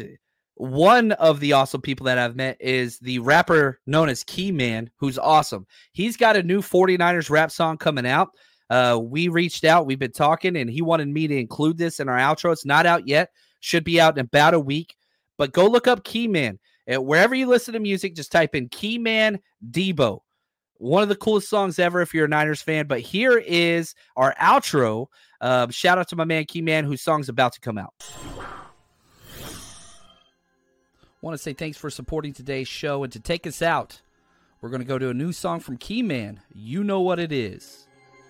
one of the awesome people that I've met is the rapper known as Keyman, who's awesome. He's got a new 49ers rap song coming out. We reached out, we've been talking, and he wanted me to include this in our outro. It's not out yet. Should be out in about a week. But go look up Keyman. Wherever you listen to music, just type in Keyman Debo. One of the coolest songs ever if you're a Niners fan. But here is our outro. Shout out to my man Keyman, whose song's about to come out. Want to say thanks for supporting today's show. And to take us out, we're going to go to a new song from Keyman. You know what it is.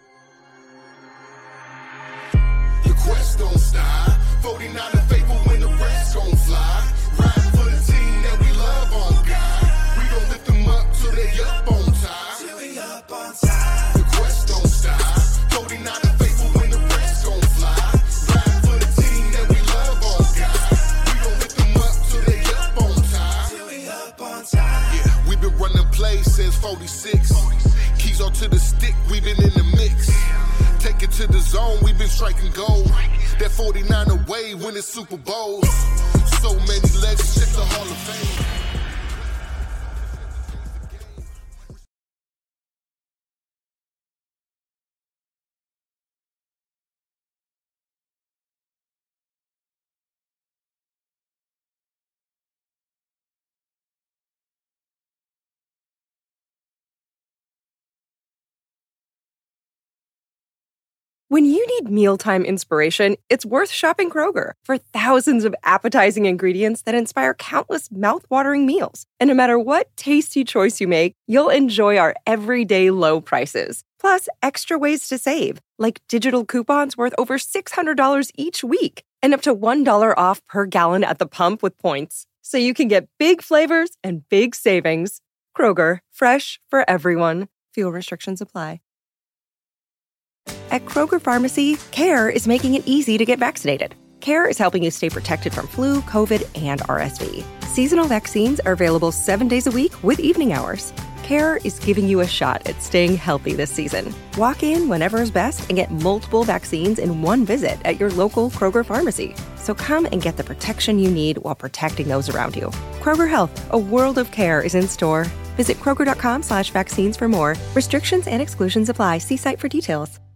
Your quest don't stop. 49er faithful when the rest gon' fly. Riding for the team that we love on God. We gon' lift them up till they up on time. Till we up on time. The quest don't stop. 49er faithful when the rest gon' fly. Riding for the team that we love on God. We gon' lift them up till they up on time. Till we up on time. Yeah, we been running plays since 46. Keys on to the stick, we been in the mix. Take it to the zone, we been striking gold. That 49er way winning Super Bowls. So many legends, check the Hall of Fame. When you need mealtime inspiration, it's worth shopping Kroger. For thousands of appetizing ingredients that inspire countless mouth-watering meals. And no matter what tasty choice you make, you'll enjoy our everyday low prices. Plus, extra ways to save, like digital coupons worth over $600 each week. And up to $1 off per gallon at the pump with points. So you can get big flavors and big savings. Kroger, fresh for everyone. Fuel restrictions apply. At Kroger Pharmacy, CARE is making it easy to get vaccinated. CARE is helping you stay protected from flu, COVID, and RSV. Seasonal vaccines are available 7 days a week with evening hours. Care is giving you a shot at staying healthy this season. Walk in whenever is best and get multiple vaccines in one visit at your local Kroger pharmacy. So come and get the protection you need while protecting those around you. Kroger Health, a world of care is in store. Visit Kroger.com/vaccines for more. Restrictions and exclusions apply. See site for details.